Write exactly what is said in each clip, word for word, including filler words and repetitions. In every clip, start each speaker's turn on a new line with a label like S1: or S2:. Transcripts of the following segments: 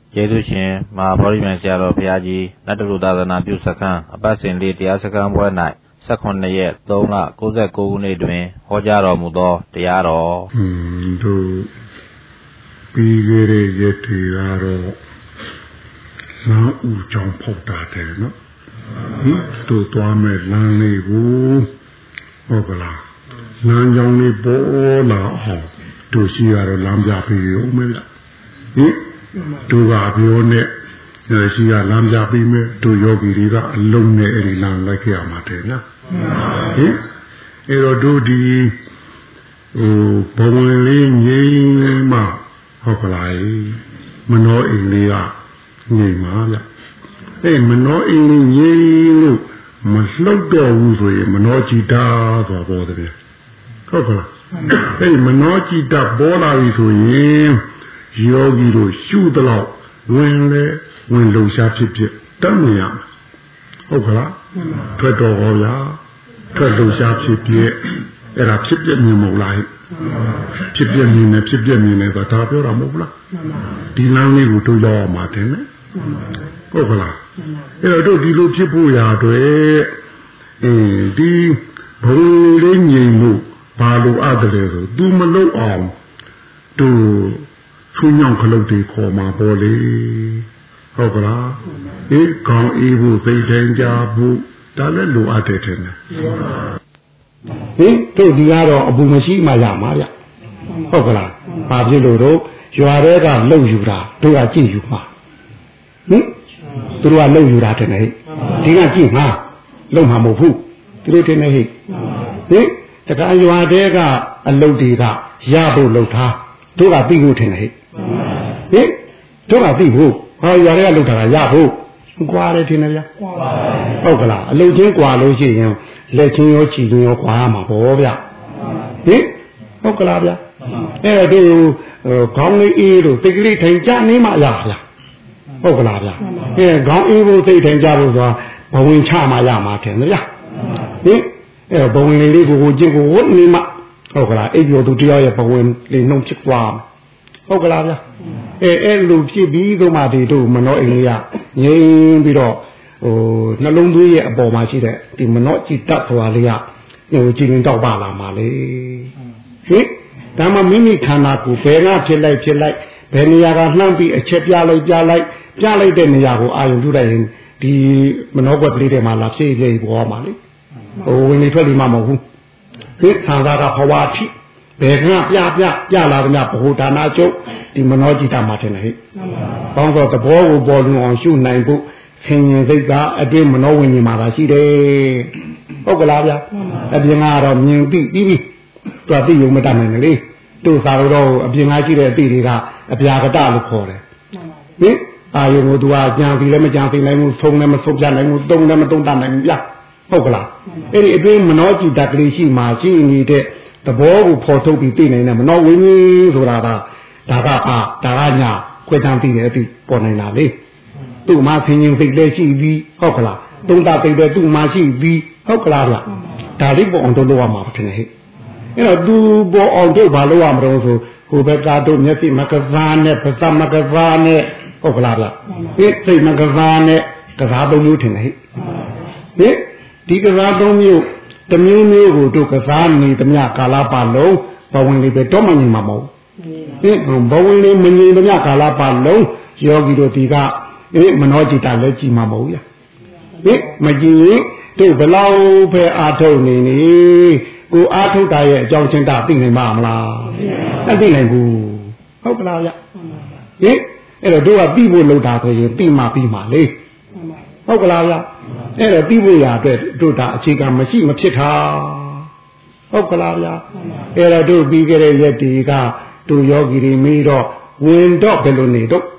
S1: ကျေးဇူးရှင်မဟာဗောဓိမြိုင်ဆရာတော်ဘုရားကြီးနတ်တလူသာသနာပြုစခန်းအပတ်စဉ်လေးတရားစခန်းပွဲ၌၁၈ရက်၃လ၉၉ခုနှစ်တွင်ဟောကြားတော်မူသောတရားတော်
S2: ဟွန်းတို့ပြီးခဲ့တဲ့ရက်တွေကတော့လမ်းဥကြောင့်ဖောက်တာတယ်နော်ဟင်တို့သွားမဲ့လမ်းလေးကိုဟုတ်ကလားလမ်းကြောင်းလေးပေါ်လာအောင်တို့ရှိရတော့လမ်းပြပေးရုံပဲလားဟင်တို့ကပြောနဲ့ရှိရလမ်းပြပေးမယ်တို့ယောဂီတွေကအလုံးနဲ့အဲ့ဒီလမ်းလိုက်ခဲ့ရမှာတယ်နော်ဟင်အဲ့တော့တို့ဒီဟိုဘဝလေးငြိမ်းမှဟုတ်ကလားမနောအိမ်လေးကငြိမ်ပါဗျအဲ့မနောအိမ်လေးငြိမ်လို့မလှုပ်တော့ဘူးဆိုရင်မနောကြည်တာဆိုတော့တယ်ဟုတ်ကလားအဲ့မနောကြည်တာပေါ်လာပြီဆိုရင်ယောဂီတို့ရှုတော့ဝင်လေဝင်လုံရှားဖြစ်ဖြစ်တတ်မြင်ရမှာဟုတ်ကလားထွက်တော်ဟောရထွက်လုံရှားဖြစ်ဖြစ်အဲ့ဒါဖြစ်ပြမြင်မဟုတ်လားဖြစ်ပြမြင်နေဖြစ်ပြမြင်နေတော့ဒါပြောတာမဟုတ်လားဒီလမ်းလေးကိုတို့ရောက်အောင်ပါတယ်နော်ဟုတ်ကလားအဲ့တော့တို့ဒီလိုဖြစ်ဖို့ရာအတွက်အင်းဒီဘုံလေးငြိမ်လို့ဘာလို့အပ်တယ်ဆိုသူမလုပ်အောင်တို့သူညောင်ခလုတ်တွေခေါ်มาပေါ်လေဟုတ်ကလားအေးကောင်းအေးဖို့သိတဲ့ကြဖို့ဒါလည်းလိုအပ်တယ်ထင်တယ်ဟင်တို့ဒီကတော့အပူမရှိမှရမှာဗျဟုတ်ကလားဘာဖြစ်လို့တော့ရွာတွေကလှုပ်ယူတာတို့ကကြည့်ယူမှာဟင်သူတို့ကလှုပ်ယူတာတဲ့ဟဲ့ဒီကကြည့်မှာလှုပ်မှာမဟုတ်ဘူးသူတို့တဲ့ဟဲ့ဟင်တခါရွာတွေကအလုတ်တွေကရဖို့လှုပ်ထားတို့ကပြီးဖို့ထင်တယ်ဟဲ့ဟင်တို့ကပြီးဖို့ဟောရွာတွေကလှုပ်တာကရဖို့ကွာတယ်ထင်တယ်ဗျဟုတ်ကလားအလုတ်ချင်းကွာလို့ရှိရင်လက်ချင်းရောခြေချင်းရောကွာရမှာပေါ့ဗျဟင်ဟုတ်ကလားဗျအဲ့တော့ဒီခေါင်းလေးအေးတို့တိတ်ကလေးထိုင်ကြနေမှရဗျဟုတ်ကလားဗျအဲခေါင်းအေးဖို့သိထိုင်ကြဖို့ဆိုတာဘဝင်ချမှရမှာထင်တယ်ဗျဟင်အဲဘဝင်လေးကိုကိုကြည့်ကိုဝတ်နေမှဟုတ်ကလားအိပ်ပြောသူတရားရဲ့ဘဝင်လေးနှုံဖြစ်သွားဟုတ်ကလားဗျအဲအဲ့လိုဖြစ်ပြီးတော့မှဒီတို့မနောအိမ်လေးကငြိမ်ပြီးတော့ဟိုနှလုံးသွေးရဲ့အပေါ်မှာရှိတဲ့ဒီမနောจิตတဘွားလေးကဟိုကြည်ရင်တော့ပါလာမှာလေဟင်ဒါမှမိမိခန္ဓာကိုယ်ဘယ်ကဖြစ်လိုက်ဖြစ်လိုက်ဘယ်နေရာကလှမ်းပြီးအချက်ပြလိုက်ပြလိုက်ပြလိုက်တဲ့နေရာကိုအာရုံပြုလိုက်ရင်ဒီမနောကွက်ကလေးတွေမှာလာဖြည့်ဖြည့်ပေါ်မှာလေဟိုဝင်နေထွက်ပြီးမှမဟုတ်ဘူးဒီခန္ဓာကဘဝတိဘယ်ကပြပြပြလာတဲ့မြဘဟုဒါနာကျုပ်ဒီမနောจิตမှာထင်တယ်ဟဲ့ဘောင်းတော့သဘောကိုပေါ်လွင်အောင်ရှုနိုင်ဖို့ဆင်ញင်စိတ်ကအတွေ့မနောဝိညာဉ်မှာရှိတယ်ဟုတ်ကလားဗျအပြင်ကတော့မြင်ပြီးပြီးပြီးသူကသိုံမတတ်နိုင်လေတို့သာတော့အပြင်ကရှိတဲ့အတိတွေကအပြာကတလို့ခေါ်တယ်ဟင်အာယုံကိုသူကကြံပြီးလည်းမကြံပြီးနိုင်ဘူးဆုံးလည်းမဆုံးပြနိုင်ဘူးတုံးလည်းမတုံးတတ်နိုင်ဘူးဗျဟုတ်ကလားအဲ့ဒီအတွင်းမနောจิตကလေးရှိမှရှိနေတဲ့သဘောကိုဖော်ထုတ်ပြီးသိနိုင်တယ်မနောဝိညာဉ်ဆိုတာကဒါကအာဒါကညာခွဲတန်းသိတယ်အသိပေါ်နိုင်တာလေသူ့မှာဆင်းရင်စိတ်လည်းရှိပြီးဟုတ်ကလားတုံးတာသိတယ်သူ့မှာရှိပြီးဟုတ်ကလားဗျဒါလေးပေါ်အောင်တို့လုပ်ရမှာဖြစ်နေဟဲ့အဲ့တော့သူပေါ်အောင်တို့ဘာလုပ်ရမလို့ဆိုဟိုဘက်ကတို့မျက်စိမကစားနဲ့ပါးစပ်မကစားနဲ့ဟုတ်ကလားဗျဒီစိတ်မကစားနဲ့ကစားသုံးမျိုးထင်တယ်ဟဲ့ဟင်ဒီကစားသုံးမျိုးတမျိုးမျိုးကိုတို့ကစားနေသမျှကာလပတ်လုံးဘဝင်လေးပဲတော့မငြိမ်မှာမဟုတ်ဟင်ဘဝင်လေးမငြိမ်သမျှကာလပတ်လုံးယောဂီတို့ဒီကအေးမနောจิตလည်းကြည်မှာမဟုတ်ရဟင်မကြည်ရင်တို့ဘလောက်ပဲအာထုတ်နေနေကိုအာထုတ်တာရဲ့အကြောင်းချင်းတာသိနိုင်မှာမလားမသိနိုင်ဘူးဟုတ်ကလားဗျဟင်အဲ့တော့တို့ကပြီးဖို့လုပ်တာဆိုရင်ပြီးမှပြီးမှလေဟုတ်ကလားဗျအဲ့တော့ပြီးဖို့ရအတွက်တို့တာအခြေခံမရှိမဖြစ်တာဟုတ်ကလားဗျအဲ့တော့တို့ပြီးခဲ့တဲ့ရက်ဒီကတို့ယောဂီတွေမေးတော့ဝင်တော့ဘယ်လိုနေတော့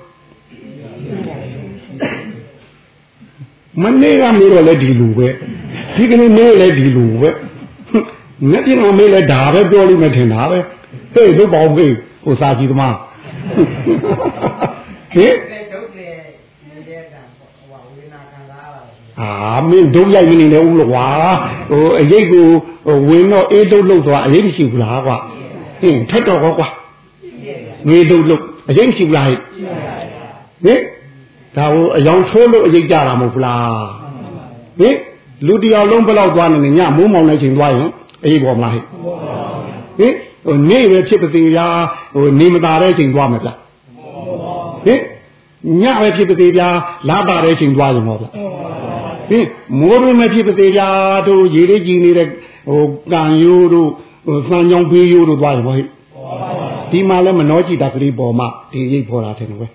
S2: မနေ့ကမေးတော့လည်းဒီလူပဲဒီကနေ့မေးလည်းဒီလူပဲငါပြင်အောင်မေးလည်းဒါပဲပြောလို့မထင်တာပဲဟေးတို့ပေါ့ဟေးဟိုစာကြည့်သမားဟေးအာမင်းဒုရိုက်နေနေဦးလို့ကွာဟိုအရေးကိုဝင်တော့အေးတုတ်လို့ဆိုတာအရေးမရှိဘူးလားကွာဟင်းထက်တော့ကွာငေးတုတ်လို့အရေးမရှိဘူးလားဟဲ့ဟဟင်ဒါကိုအယောင်ထိုးလို့အရေးကြတာမဟုတ်လားဟင်လူတယောက်လုံးဘယ်လောက်သွားနေညမိုးမောင်တဲ့ချိန်သွားရင်အေးပေါ်မလားဟဲ့ဟင်ဟိုနေပဲဖြစ်ပါသေးဗျာဟိုနေမသာတဲ့ချိန်သွားမှာဗျဟင်ညပဲဖြစ်ပါသေးဗျာလာပါတဲ့ချိန်သွားရင်ဟောဗျဟင်မိုးရုံးမဖြစ်ပါသေးဗျာတို့ရေလေးကြီးနေတဲ့ဟိုကံရိုးတို့ဟိုစံကြောင်ဖေးရိုးတို့သွားရင်ဟောဟဲ့ဒီမှာလဲမနှောကြည့်တာကလေးပေါ်မှာဒီရိပ်ပေါ်လာတယ်နော်ဟင်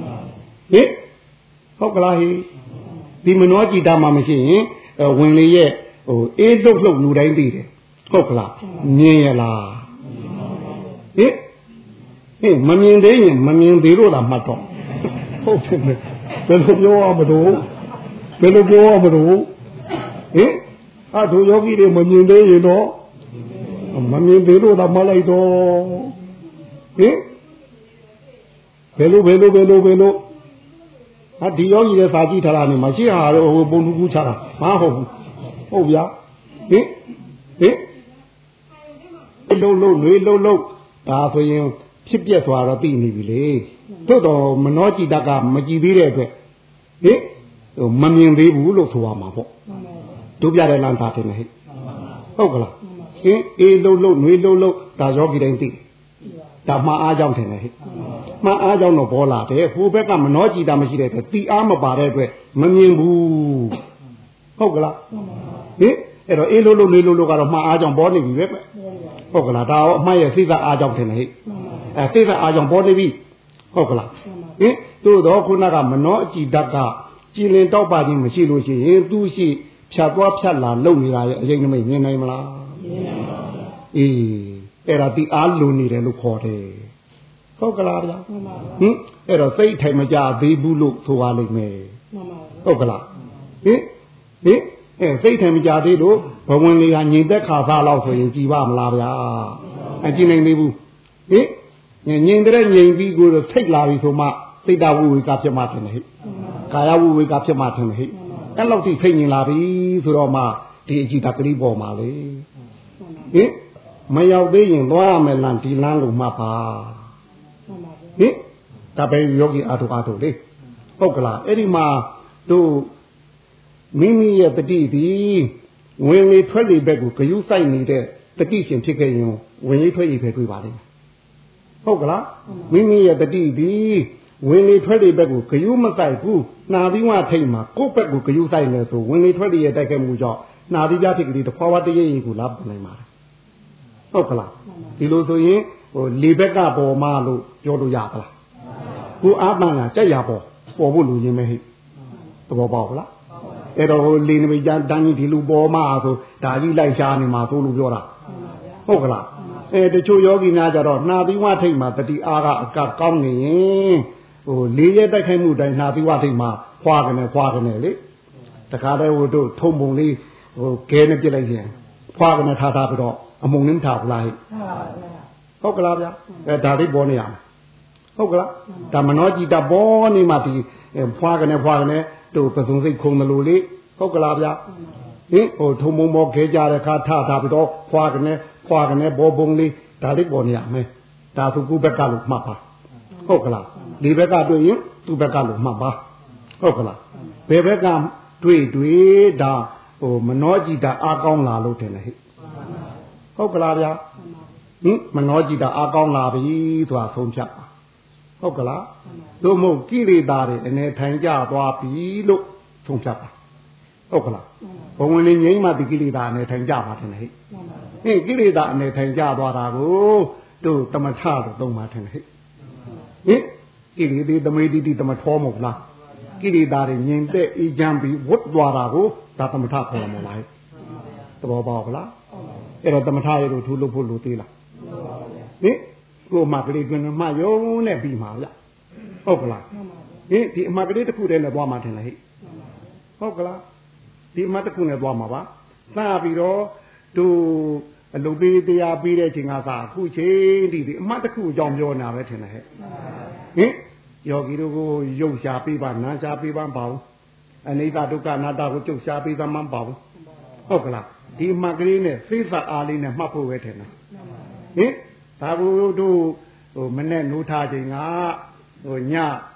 S2: ဟုတ်ကလားဟိဒီမနှောကြည့်တာမှမရှိရင်ဝင်လေရဲ့ဟိုအေးတုတ်လှုပ်လူတိုင်းသိတယ်ဟုတ်ကလားမြင်ရလားဟင်ဟင်မမြင်သေးရင်မမြင်သေးလို့လားမှတ်တော့ဟုတ်တယ်ဘယ်လိုပြောရမလို့ဘယ်လိုပြောရမလို့ဟင်အတို့ယောဂီတွေမမြင်သေးရင်တော့မမြင်သေးလို့သာမှတ်လိုက်တော့ဟင်ဘယ်လိုဘယ်လိုဘယ်လိုဘယ်လိုဟာဒီယောဂီရဲ့စာကြည့်ထားတာနေမရှိဟာတော့ဟိုပုံလူကူးချတာမဟုတ်ဘူးဟုတ်ဗျာဟင်ဟင်လှုပ်လှုပ်နှွေးလှုပ်လှုပ်ဒါဆိုရင်ဖြစ်ပြက်သွားတော့သိနေပြီလေသို့တော့မနှောကြည့်တတ်ကမကြည့်သေးတဲ့အတွက်ဟင်ဟိုမမြင်သေးဘူးလို့ဆိုရမှာပေါ့တို့ပြတဲ့လမ်းသားတယ်ဟဲ့ဟုတ်ကလားဟင်အေးလှုပ်လှုပ်နှွေးလှုပ်လှုပ်ဒါယောဂီတိုင်းသိဒါမှအားကြောင့်တယ်ဟဲ့မှအားကြောင့်တော့ပေါ်လာတယ်ဟိုဘက်ကမနှောကြည့်တာမရှိတဲ့အတွက်တီအားမပါတဲ့အတွက်မမြင်ဘူးဟုတ်ကလားဟင်အဲ့တော့အေးလို့လို့လေးလို့လို့ကတော့မှအားကြောင့်ပေါ်နေပြီပဲဟုတ်ကလားဒါရောအမှတ်ရဲ့စိတ်ကအားကြောင့်ထင်တယ်ဟဲ့အဲစိတ်ကအားကြောင့်ပေါ်နေပြီဟုတ်ကလားဟင်တို့တော့ခုနကမနှောအကြည့်တတ်ကကြည်လင်တောက်ပါခြင်းမရှိလို့ရှိရင်သူရှိဖြတ်သွားဖြတ်လာလုံနေတာရဲ့အရင်ကမိတ်မြင်နိုင်မလားမြင်နိုင်ပါဘူးအေးအဲ့ဒါတီအားလုံနေတယ်လို့ခေါ်တယ်ဟုတ်ကလားဗျာဟင်အဲ့တော့စိတ်ထိုင်မကြသေးဘူးလို့ဆိုပါလိမ့်မယ်ဟုတ်ကလားဟင်ဟင်အဲစိတ်ထိုင်မကြသေးလို့ဘဝင်လေးကငြိမ်သက်ခါစားလောက်ဆိုရင်ကြည်ပါမလားဗျာအကြည့်နိုင်သေးဘူးဟင်ငြိမ်တဲ့ငြိမ်ပြီးကိုစိတ်လာပြီဆိုမှစိတ်တဝိဝေကဖြစ်မှထင်တယ်ဟဲ့ကာယဝိဝေကဖြစ်မှထင်တယ်ဟဲ့အဲ့လောက်ထိစိတ်ငြိမ်လာပြီဆိုတော့မှဒီအကြည့်တကလေးပေါ်မှာလေဟင်မရောက်သေးရင်သွားရမယ်လမ်းဒီလမ်းလို့မှတ်ပါဟင်ဒါပဲယောဂီအာထုအာထုလေဟုတ်ကလားအဲ့ဒီမှာတို့မိမိရဲ့တတိဒီဝင်လေထွက်လေဘက်ကိုဂယုစိုက်နေတဲ့တတိရှင်ဖြစ်ခဲ့ရင်ဝင်လေထွက်လေပဲတွေ့ပါလိမ့်မယ်ဟုတ်ကလားမိမိရဲ့တတိဒီဝင်လေထွက်လေဘက်ကိုဂယုမစိုက်ဘူးနာသီဝထိတ်မှာကိုယ့်ဘက်ကိုဂယုစိုက်နေဆိုဝင်လေထွက်လေရဲ့တိုက်ခဲ့မှုကြောင့်နာသီပြထိတ်ကလေးတစ်ဖွာဖွာတရေရင်ကိုလာပုံနိုင်ပါတယ်ဟုတ်ကလားဒီလိုဆိုရင်ဟိုလေဘက်ကပေါ်မှာလို့ပြောလို့ရသလားကိုအားပန်းကကြက်ရပေါ်ပေါ်ဖို့လူချင်းပဲဟဲ့သဘောပေါက်လားအဲ့တော့ဟိုလေနမိတ်တန်းကြီးဒီလူပေါ်မှာဆိုဒါကြီးလိုက်ရှားနေမှာသို့လို့ပြောတာဟုတ်ကလားအဲတချို့ယောဂီများကြတော့နှာသီဝထိတ်မှာတတိအားကအကကောင်းနေရင်ဟိုလေရဲ့တိုက်ခိုက်မှုတိုင်းနှာသီဝထိတ်မှာဖွာကနေဖွာကနေလေတခါတည်းဟိုတို့ထုံပုံလေးဟိုခဲနဲ့ပြစ်လိုက်ရင်ဖွာကနေထားထားပြီးတော့အမုံနှင်းထားပလားဟဲ့ဟုတ်ကလားဗျအဲဒါလေးပေါ်နေရမယ်ဟုတ်ကလားဒါမနောကြည်တာပေါ်နေမှဒီဖွာကနေဖွာကနေတို့ပစုံစိတ်ခုံတယ်လို့လေဟုတ်ကလားဗျဟင်ဟိုထုံမုံမောခဲကြတဲ့ခါထထားပြီးတော့ဖွာကနေဖွာကနေဘောပုံလေးဒါလေးပေါ်နေရမယ်ဒါသူကုဘက်ကလို့မှတ်ပါဟုတ်ကလားဒီဘက်ကတွေ့ရင်သူ့ဘက်ကလို့မှတ်ပါဟုတ်ကလားဘယ်ဘက်ကတွေ့တွေ့ဒါဟိုမနောကြည်တာအားကောင်းလာလို့ထင်တယ်ဟဲ့ဟုတ်ကလားဗျဟင်မနောကြည်တာအားကောင်းလာပြီဆိုတာဆုံးဖြတ်ပါဟုတ်ကလားတို့မဟုတ်ကိလေသာတွေအနေထိုင်ကြသွားပြီလို့ဆုံးဖြတ်ပါဟုတ်ကလားဘဝင်လေးငိမ့်မှဒီကိလေသာအနေထိုင်ကြပါထင်တယ်ဟဲ့ဟင်ကိလေသာအနေထိုင်ကြသွားတာကိုတို့တမထလို့သုံးပါထင်တယ်ဟဲ့ဟင်ကိလေသာသမေတိတိတမထောမဟုတ်လားကိလေသာတွေငြိမ်သက်အေးချမ်းပြီးဝတ်သွားတာကိုဒါတမထခေါ်မှာလားသဘောပေါက်လားအဲ့တော့တမထရဲ့တို့ထူလို့ဖို့လို့သေးလားဟင်ကိုမှကလေးတွင်မှယုံနဲ့ပြီးမှာဗျဟုတ်ကလားဟင်ဒီအမှကလေးတစ်ခုတည်းနဲ့သွားမှထင်လားဟဲ့ဟုတ်ကလားဒီအမှတစ်ခုနဲ့သွားမှာပါစပြီးတော့တို့အလုပ်ပေးတရားပေးတဲ့အချိန်ကစအခုချိန်ဒီဒီအမှတစ်ခုအကြောင်းပြောနေတာပဲထင်တယ်ဟဲ့ဟင်ယောဂီတို့ကိုရုပ်ရှားပေးပါနာရှားပေးပါမပါဘူးအနိစ္စဒုက္ခအနတ္တကိုကြုတ်ရှားပေးသမှမပါဘူးဟုတ်ကလားဒီအမှကလေးနဲ့သိစအားလေးနဲ့မှတ်ဖို့ပဲထင်တယ်ဟင်ဒါကိုတို့ဟိုမနဲ့နိုးထားချိန်ကဟိုည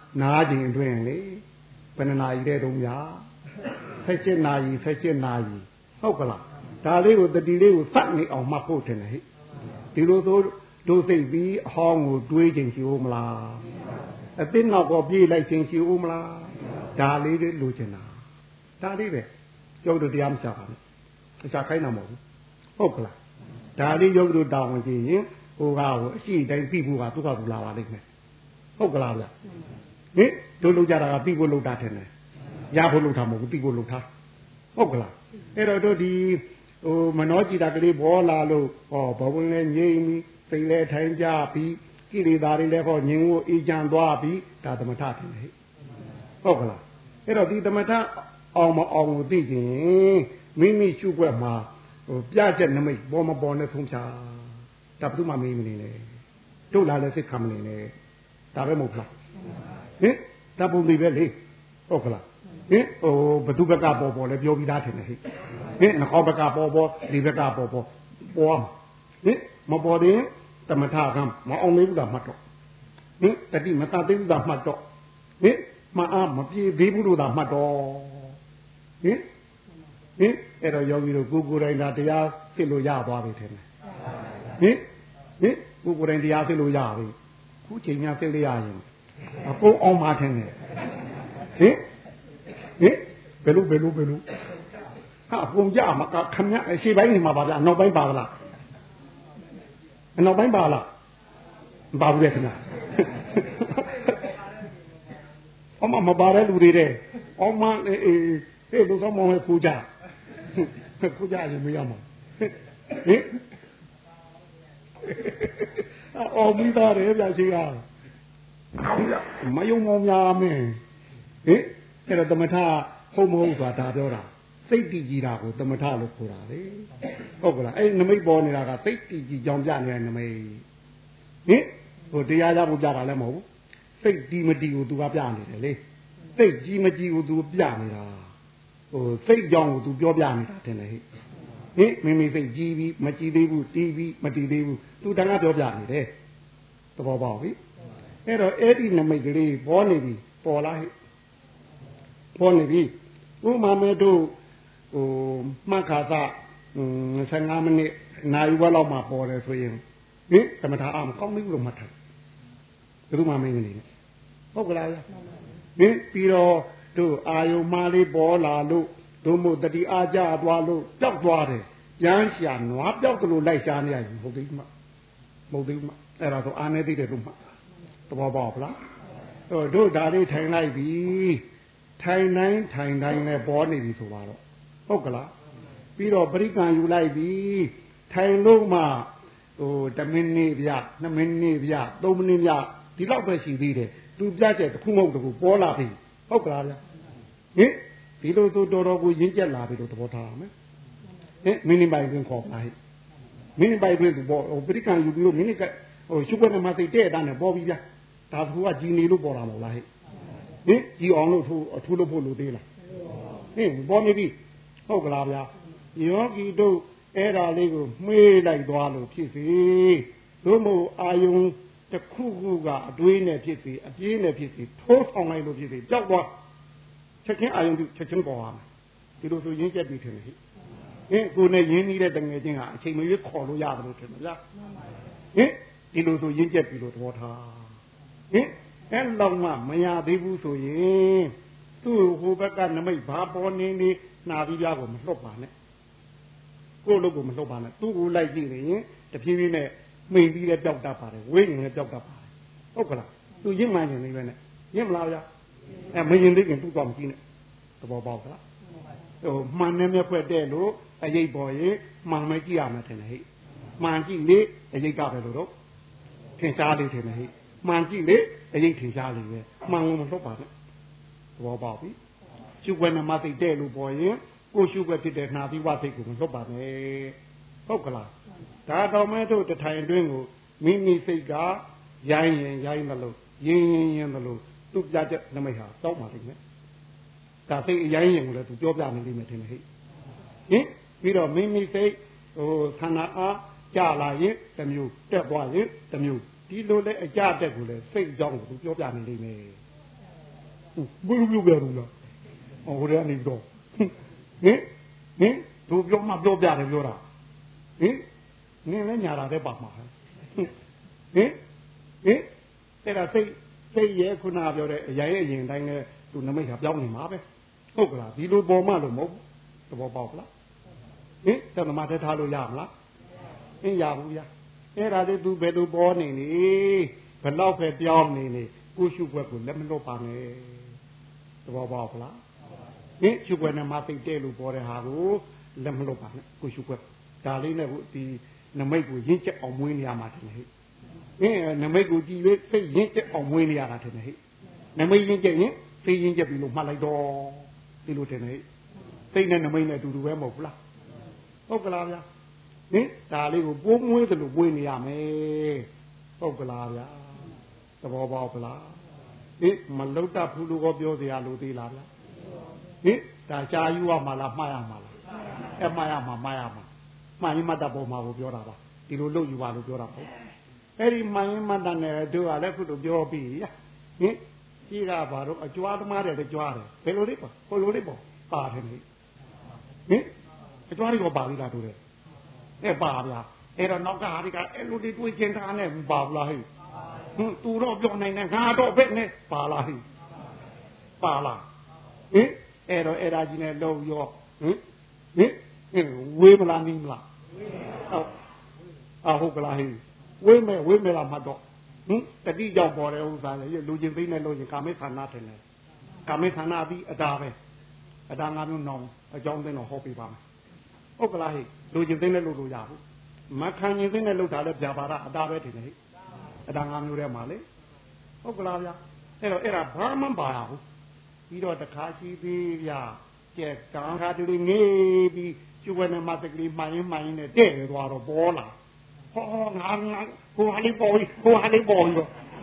S2: နားကျင်အတွင်းလေဘယ်နှနာရီတဲ့တုံးညာဆက်ချက်နာရီဆက်ချက်နာရီဟုတ်ကလားဒါလေးကိုတတိလေးကိုစက်နေအောင်မှတ်ဖို့တင်တယ်ဟဲ့ဒီလိုဆိုတို့သိပြီးအဟောင်းကိုတွေးခြင်းရှိဦးမလားအသိနောက်ကိုပြေးလိုက်ခြင်းရှိဦးမလားဒါလေးတွေလိုချင်တာဒါလေးပဲကျုပ်တို့တရားမချပါနဲ့အချခိုင်းတာမဟုတ်ဘူးဟုတ်ကလားဒါလေးကျုပ်တို့တောင်းဝင်ကြည့်ရင်ဟိုကဟိုအရှိတိုင်းပြီးဖို့ကသူ့ကသူလာပါလိမ့်မယ်ဟုတ်ကလားဗျဟင်တို့လုပ်ကြတာကပြီးဖို့လုပ်တာတယ်ရဖို့လုပ်တာမဟုတ်ဘူးပြီးဖို့လုပ်တာဟုတ်ကလားအဲ့တော့တို့ဒီဟိုမနောကြည်တာကလေးဘောလာလို့ဟောဘဝင်လဲငြိမ်ပြီးစိတ်လဲထိုင်ကြပြီးကိလေသာတွေလည်းဟောငြိမ်ကိုအေးချမ်းသွားပြီးဒါသမထတယ်ဟဲ့ဟုတ်ကလားအဲ့တော့ဒီသမထအောင်မအောင်ကိုသိခြင်းမိမိရှုွက်မှာဟိုပြချက်နမိတ်ပေါ်မပေါ်နဲ့ဆုံးဖြာဒါဘယ်သူမှမေးမနေနဲ့တို့လာလဲစိတ်ခံမနေနဲ့ဒါပဲမဟုတ်လားဟင်ဒါပုံသေးပဲလေဟုတ်ကလားဟင်ဟိုဘသူဘက်ကပေါ်ပေါ်လဲပြောပြီးသားထင်တယ်ဟဲ့ဟင်နှောဘက်ကပေါ်ပေါ်ဒီဘက်ကပေါ်ပေါ်ပေါ်ဟင်မပေါ်ရင်တမထကမအောင်သေးဘူးလားမှတ်တော့ဟင်တတိမတသေးဘူးလားမှတ်တော့ဟင်မအားမပြေသေးဘူးလို့သာမှတ်တော့ဟင်ဟင်အဲ့တော့ယောဂီတို့ကိုကိုယ်တိုင်သာတရားသိလို့ရသွားပြီထင်တယ်ဟင်ဟင်ကိုကိုယ်တိုင်တရားသိလို့ရပြီခုချိန်များသိလို့ရရင်အကုန်အောင်မှထင်တယ်ဟင်ဟင်ဘယ်လိုဘယ်လိုဘယ်လိုဟာအကုန်ကြမှာခမရအရှိပိုင်းနေမှာပါဗျာနောက်ပိုင်းပါလားအနောက်ပိုင်းပါလားမပါဘူးလေခင်ဗျာအမမပါတဲ့လူတွေတဲ့အမအေးအေးလူကမောင်းခူကြခူကြရင်မရမှာဟင်အော်မိသားတယ်ဗျာရှိကမယုံမောင်များမင်းဟင်အဲ့တော့တမထဟုတ်မဟုတ်ဆိုတာဒါပြောတာစိတ်တည်ကြည်တာကိုတမထလို့ခေါ်တာလေဟုတ်ကလားအဲ့နမိတ်ပေါ်နေတာကစိတ်တည်ကြည်ကြောင်ပြနေတဲ့နမိတ်ဟင်ဟိုတရားရဖို့ပြတာလည်းမဟုတ်ဘူးစိတ်ဒီမတီကိုသူကပြနေတယ်လေစိတ်ကြီးမကြီးကိုသူပြနေတာဟိုစိတ်ကြောင်ကိုသူပြောပြနေတာတင်လေဟင်မိမိစိတ်ကြီးပြီးမကြီးသေးဘူးတီးပြီးမတီးသေးဘူးသူတန်ခါပြောပြနေတယ်သဘောပေါက်ပြီအဲ့တော့အဲ့ဒီနမိတ်ကလေးပေါ်နေပြီပေါ်လာဟဲ့ပေါ်နေပြီဥမာမဲတို့ဟိုမှတ်ခါသဆယ်ငါးမိနစ်နိုင်ဝက်လောက်မှပေါ်တယ်ဆိုရင်ဟင်သမထအာမကောင်းဘူးလို့မှတ်ထားဘယ်သူမှမင်းနေနဲ့ဟုတ်ကလားဗျဟင်ပြီးတော့တို့အာယုံမလေးပေါ်လာလို့တို့မို့တတိအားကြသွားလို့ကြောက်သွားတယ်ကျန်းရှာနွားပြောက်တယ်လို့လိုက်ရှာနေရပြီဟုတ်သေးမှမဟုတ်သေးမှအဲ့ဒါဆိုအာနေသိတယ်လို့မှသဘောပေါက်လားဟိုတို့ဒါလေးထိုင်လိုက်ပြီထိုင်တိုင်းထိုင်တိုင်းနဲ့ပေါ်နေပြီဆိုပါတော့ဟုတ်ကလားပြီးတော့ပရိက္ခဏယူလိုက်ပြီထိုင်လို့မှဟိုတစ်မိနစ်ပြနှစ်မိနစ်ပြသုံးမိနစ်ပြဒီလောက်ပဲရှိသေးတယ်သူပြချက်တစ်ခုမဟုတ်တခုပေါ်လာပြီဟုတ်ကလားဗျဟင်ဒီလိုဆိုတော်တော်ကိုရင်းကျက်လာပြီလို့သဘောထားရမယ်ဟင်မိနစ်ပိုင်တွင်ခေါ်ပါဟဲ့မိနစ်ပိုင်တွင်သူပေါ်ဟိုပရိက္ခဏယူပြီးလို့မိနစ်ကဟိုရှုပ်ွက်နေမှသိတဲ့တာနဲ့ပေါ်ပြီဗျဒါသူကကြီးနေလို့ပေါ်လာမဟုတ်လားဟဲ့ဟင်ကြီးအောင်လို့ထိုးအထိုးလို့ဖို့လို့သေးလားဟင်ပေါ်နေပြီဟုတ်ကလားဗျာယောဂီတို့အဲ့ဒါလေးကိုမှေးလိုက်သွားလို့ဖြစ်စီတို့မို့အာယုံတစ်ခုခုကအတွေးနဲ့ဖြစ်စီအပြေးနဲ့ဖြစ်စီထိုးဆောင်လိုက်လို့ဖြစ်စီကြောက်သွားချက်ချင်းအာယုံချက်ချင်းပေါ်သွားမယ်ဒီလိုဆိုရင်းချက်ပြီးထင်တယ်ဟိဟင်ကိုယ်နဲ့ရင်းနှီးတဲ့တငယ်ချင်းကအချိန်မရွေးခေါ်လို့ရတယ်လို့ထင်တယ်ဗျာဟင်ဒီလိုဆိုရင်းချက်ပြီးလို့သဘောထားဟင်အဲ့လောက်မှမရသေးဘူးဆိုရင်သူ့ဟိုဘက်ကနမိတ်ဘာပေါ်နေနေနာပြီးပြားကိုမလှုပ်ပါနဲ့ကိုယ့်လုပ်ကိုမလှုပ်ပါနဲ့သူ့ကိုလိုက်ကြည့်ရင်တဖြည်းဖြည်းနဲ့မှိန်ပြီးတဲ့ပြောက်တတ်ပါတယ်ဝိညာဉ်နဲ့ပြောက်တတ်ပါတယ်ဟုတ်ကလားသူရင့်မှန်နေနေပဲနဲ့ရင့်မလားဗျာအဲမရင်သေးခင်သူ့တော့မကြည့်နဲ့သဘောပေါက်လားဟိုမှန်နေမြက်ဖွက်တဲ့လို့အရေးပေါ်ရင်မှန်မကြည့်ရမှာတယ်ဟဲ့မှန်ကြည့်လေအရေးကပဲလို့တော့ထင်ရှားလေးတယ်ဟဲ့မှန်ကြည့်လေအရေးထင်ရှားလေးပဲမှန်လို့မလှုပ်ပါနဲ့သဘောပေါက်ပြီရှုွက်နမသိတဲ့လို့ပေါ်ရင်ကိုရှုွက်ဖြစ်တဲ့နာသီဝသိကိုမလှုပ်ပါနဲ့ဟုတ်ကလားဒါတော်မဲတို့တထိုင်တွင်းကိုမိမိစိတ်ကရိုင်းရင်ရိုင်းမလို့ရင်းရင်ရင်းမလို့သူ့ပြချက်နမိတ်ဟာတောက်ပါလိမ့်မယ်ဒါစိတ်အရိုင်းရင်ကိုလည်းသူပြောပြနေလိမ့်မယ်ထင်တယ်ဟဲ့ဟင်ပြီးတော့မိမိစိတ်ဟိုသန္တာအားကြလာရင်တစ်မျိုးတက်သွားရင်တစ်မျိုးဒီလိုလဲအကြတက်ကိုလဲစိတ်ကြောင်းကိုသူပြောပြနေလိမ့်မယ်ဘယ်လိုပြောပြလို့လားဟိုရနေတော့ဟင်ဟင်တို့ပြောမှပြောပြတယ်ပြောတာဟင်နင်းလည်းညာတာတဲ့ပါမှာဟင်ဟင်အဲ့ဒါစိတ်စိတ်ရဲ့ခုနပြောတဲ့အရာရဲ့အရင်တိုင်းနဲ့သူနမိတ်ကပြောင်းနေမှာပဲဟုတ်ကလားဒီလိုပေါ်မှလို့မဟုတ်သဘောပေါက်လားဟင်တဏ္ဍမတက်ထားလို့ရမလားအင်းရဘူးရအဲ့ဒါလေးသူဘယ်လိုပေါ်နေနေဘယ်တော့ပဲပြောင်းနေနေကိုရှုွက်ကိုလက်မလွတ်ပါနဲ့သဘောပေါက်လားဟင်ရှုွက်နဲ့မသိတဲ့လို့ပေါ်တဲ့ဟာကိုလက်မလွတ်ပါနဲ့ကိုရှုွက်ဒါလေးနဲ့ဒီနမိတ်ကိုရင့်ကျက်အောင်မွေးနေရမှာတယ်ဟဲ့ဟင်နမိတ်ကိုကြည့်၍စိတ်ရင့်ကျက်အောင်မွေးနေရတာတယ်ဟဲ့နမိတ်ရင့်ကျက်ရင်စိတ်ရင့်ကျက်ပြီလို့မှတ်လိုက်တော့ဒီလိုတယ်ဟဲ့စိတ်နဲ့နမိတ်နဲ့အတူတူပဲမဟုတ်ဘူးလားဟုတ်ကလားဗျာဟင်ဒါလေးကိုပိုးမွေးသလိုမွေးနေရမယ်ဟုတ်ကလားဗျာသဘောပေါက်လားဟင်မလုတ်တတ်ဘူးလို့ပြောเสียလို့သေးလားဗျာဟင်ဒါရှားယူရမှာလားမှားရမှာလားအဲမှားရမှာမှားရမှာမှားရင်မတ်တပေါ်မှာကိုပြောတာပါဒီလိုလုပ်ယူပါလို့ပြောတာပေါ့အဲ့ဒီမှားရင်မတ်တနဲ့တို့ကလည်းခုလိုပြောပြီးဟင်ကြီးကဘာတော့အကြွားသမားတယ်ကြွားတယ်ဘယ်လိုလေးပေါ့ဟိုလိုလေးပေါ့ပါတယ်လေဟင်အကြွားလေးကပါပြီးတာတို့တယ်အဲပါဗျာအဲ့တော့နောက်ကဟာဒီကအဲ့လိုတွေတွေးကျင်ထားနဲ့ပါဘူးလားဟဲ့ဟင်သူတော့ပြောနိုင်တယ်ငါတော့ဘယ်နဲ့ပါလားဟဲ့ပါလားဟင်အဲ့တော့အဲ့ဒါကြီးနဲ့လုံရောဟင်ဟင်ဝေးမလားနီးမလားဟုတ်အဟုတ်ကလားဟဲ့ဝေးမယ်ဝေးမယ်လားမှတော့ဟင်တတိကြောင့်ပေါ်တဲ့ဥစ္စာလေလူချင်းသိနေလို့ရင်ကာမိဌာနထင်တယ်ကာမိဌာနပြီးအတားပဲအတားငါမျိုးနောင်အကြောင်းသိတော့ဟောပြပါမယ်ဟုတ်ကလားဟဲ့လူချင်းသိနေလို့လို့ရဘူးမခံရင်သိနေလို့တာလဲပြပါတာအတားပဲထင်တယ်ဟဲ့အတားငါမျိုးထဲမှာလေဟုတ်ကလားဗျာအဲ့တော့အဲ့ဒါဘာမှမပါဘူးပြီးတော့တခါရှိသေးဗျာကျက်တန်းခါတလေးငေးပြီးကျွေးနေမှတကလေးမှန်ရင်မှန်ရင်နဲ့တဲ့သွားတော့ပေါ်လာဟောငါငါဟိုဟာလေးပေါ်ဟိုဟာလေးပေါ်ရော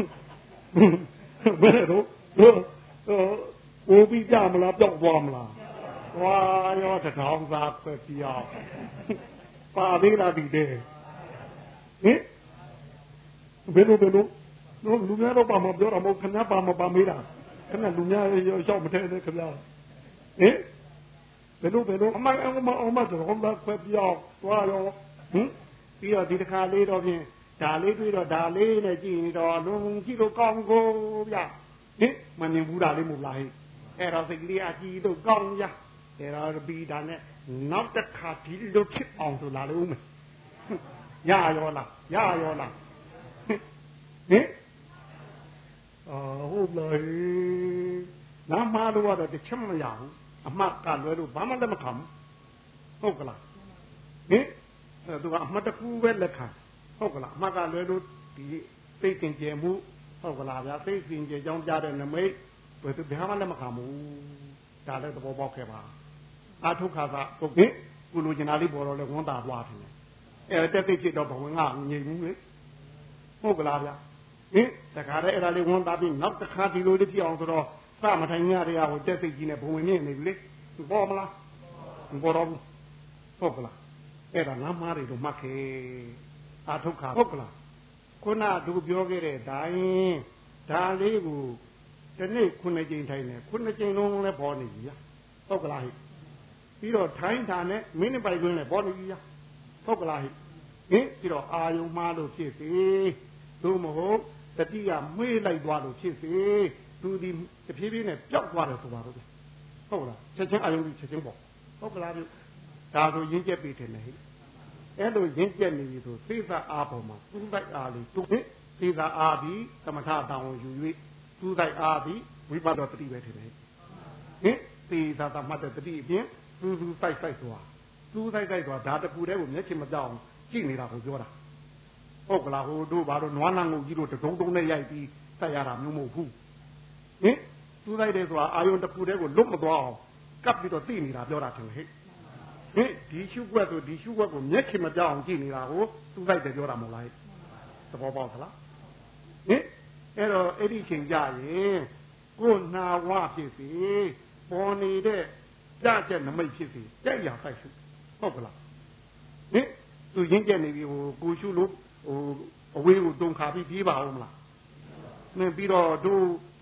S2: ဘယ်လိုဟိုဟိုပြီးကြမလားပြောက်သွားမလားဝါရောတထောင်စားပဲပြောက်ပါသေးလားဒီတဲ့ဟင်ဘယ်လိုဘယ်လိုတို့လူများတော့ပါမပြောတာမဟုတ်ခဏပါမပါမေးတာခဏလူများရောက်မထဲနဲ့ခင်ဗျာဟင်ဘယ်လိုဘယ်လိုအမအမအမတော့ဘာခွဲပြောက်သွားရောဟင်ပြီးတော့ဒီတစ်ခါလေးတော့ဖြင့်ဒါလေးတွေ့တော့ဒါလေးနဲ့ကြည့်နေတော့လုံကြည့်လို့ကောင်းကိုဗျဟင်မမြင်ဘူးဒါလေးမဟုတ်လားဟဲ့အဲ့တော့စိတ်ကလေးအကြည့်တော့ကောင်းရအဲ့တော့ပြီးတာနဲ့နောက်တစ်ခါဒီလိုဖြစ်အောင်ဆိုလာလို့ဦးမယ်ရရောလားရရောလားဟင်အော်ဟုတ်လားနားမလို့တော့တစ်ချက်မရဘူးအမှတ်ကလွဲလို့ဘာမှလက်မခံဘူးဟုတ်ကလားဟင်သူကအမှတ်တစ်ခုပဲလက်ခံဟုတ်ကလားအမှတ်ကလွဲလို့ဒီသိကျင်ကျယ်မှုဟုတ်ကလားဗျာသိကျင်ကျယ်ကြောင်းပြတဲ့နမိတ်ဘယ်သူဘာမှလက်မခံဘူးဒါလည်းသဘောပေါက်ခဲ့ပါအာထုခါကဟုတ်ကဲ့ကုလိုကျင်နာလေးပေါ်တော့လဲဝန်တာသွားတယ်အဲတက်သိဖြစ်တော့ဘဝင်ကငြိမ်ဘူးလေဟုတ်ကလားဗျာဟင်တခါတည်းအဲ့ဒါလေးဝန်တာပြီးနောက်တစ်ခါဒီလိုလေးဖြစ်အောင်ဆိုတော့စမထိုင်ရတဲ့ဟာကိုတက်သိကြီးနဲ့ဘဝင်မြင့်နေပြီလေပေါ်မလားပေါ်တော့ဟုတ်ကလားအဲ့ဒါလမ်းမားတွေတော့မှတ်ခဲ့အာထုခါဟုတ်ကလားခုနသူပြောခဲ့တဲ့ဒိုင်းဒါလေးကိုဒီနေ့ခုနှစ်ကြိမ်ထိုင်နေခုနှစ်ကြိမ်လုံးလည်းပေါ်နေပြီဟုတ်ကလားဟဲ့ပြီးတော့ထိုင်းတာနဲ့မိနစ်ပိုက်တွင်းလည်းပေါ်နေပြီဟုတ်ကလားဟဲ့ဟင်ပြီးတော့အာယုံမှားလို့ဖြစ်စေသို့မဟုတ်တတိယမွေးလိုက်သွားလို့ဖြစ်စေသူဒီတဖြည်းဖြည်းနဲ့ပျောက်သွားတယ်ဆိုပါတော့ဟုတ်လားချက်ချင်းအာယုံကြီးချက်ချင်းပေါ့ဟုတ်ကလားပြုဒါဆိုရင်းကျက်ပြီးတယ်လေအဲ့လိုရင်းကျက်နေပြီဆိုသေစာအားပေါ်မှာသူ့တိုက်အားလေးသူ့သေစာအားပြီးသမထတောင်းယူ၍သူ့တိုက်အားပြီးဝိပဿနာတတိပဲထင်တယ်ဟင်သေစာသမတ်တဲ့တတိအပြင်သူ့သူ့တိုက်တိုက်သွားသူ့တိုက်တိုက်သွားဒါတကူတည်းကိုမျက်ချင်မကြောက်ကြည့်နေတာကိုပြောတာဟုတ်ကလားဟိုတို့ဘာလို့နွားနန်းကိုကြီးတို့တုံးတုံးနဲ့ရိုက်ပြီးဆက်ရတာမျိုးမဟုတ်ဘူးဟင်သူ့တိုက်တယ်ဆိုတာအာယုံတကူတည်းကိုလွတ်မသွားအောင်ကပ်ပြီးတော့သိနေတာပြောတာထင်ဟဲ့ဟင်ဒီရှုွက်ဆိုဒီရှုွက်ကိုမျက်ခင်မပြောင်းအောင်ကြည့်နေတာကိုသူ့လိုက်တယ်ပြောတာမဟုတ်လားသဘောပေါက်သလားဟင်အဲ့တော့အဲ့ဒီချိန်ကြရင်ကိုနာဝဖြစ်စီပေါ်နေတဲ့ကြတဲ့နမိတ်ဖြစ်စီတဲ့ရဆိုင်ရှုဟုတ်ကလားဟင်သူရင်းကျက်နေပြီဟိုကိုရှုလို့ဟိုအဝေးကိုတုံခါပြီးပြေးပါအောင်မလားမင်းပြီးတော့တို့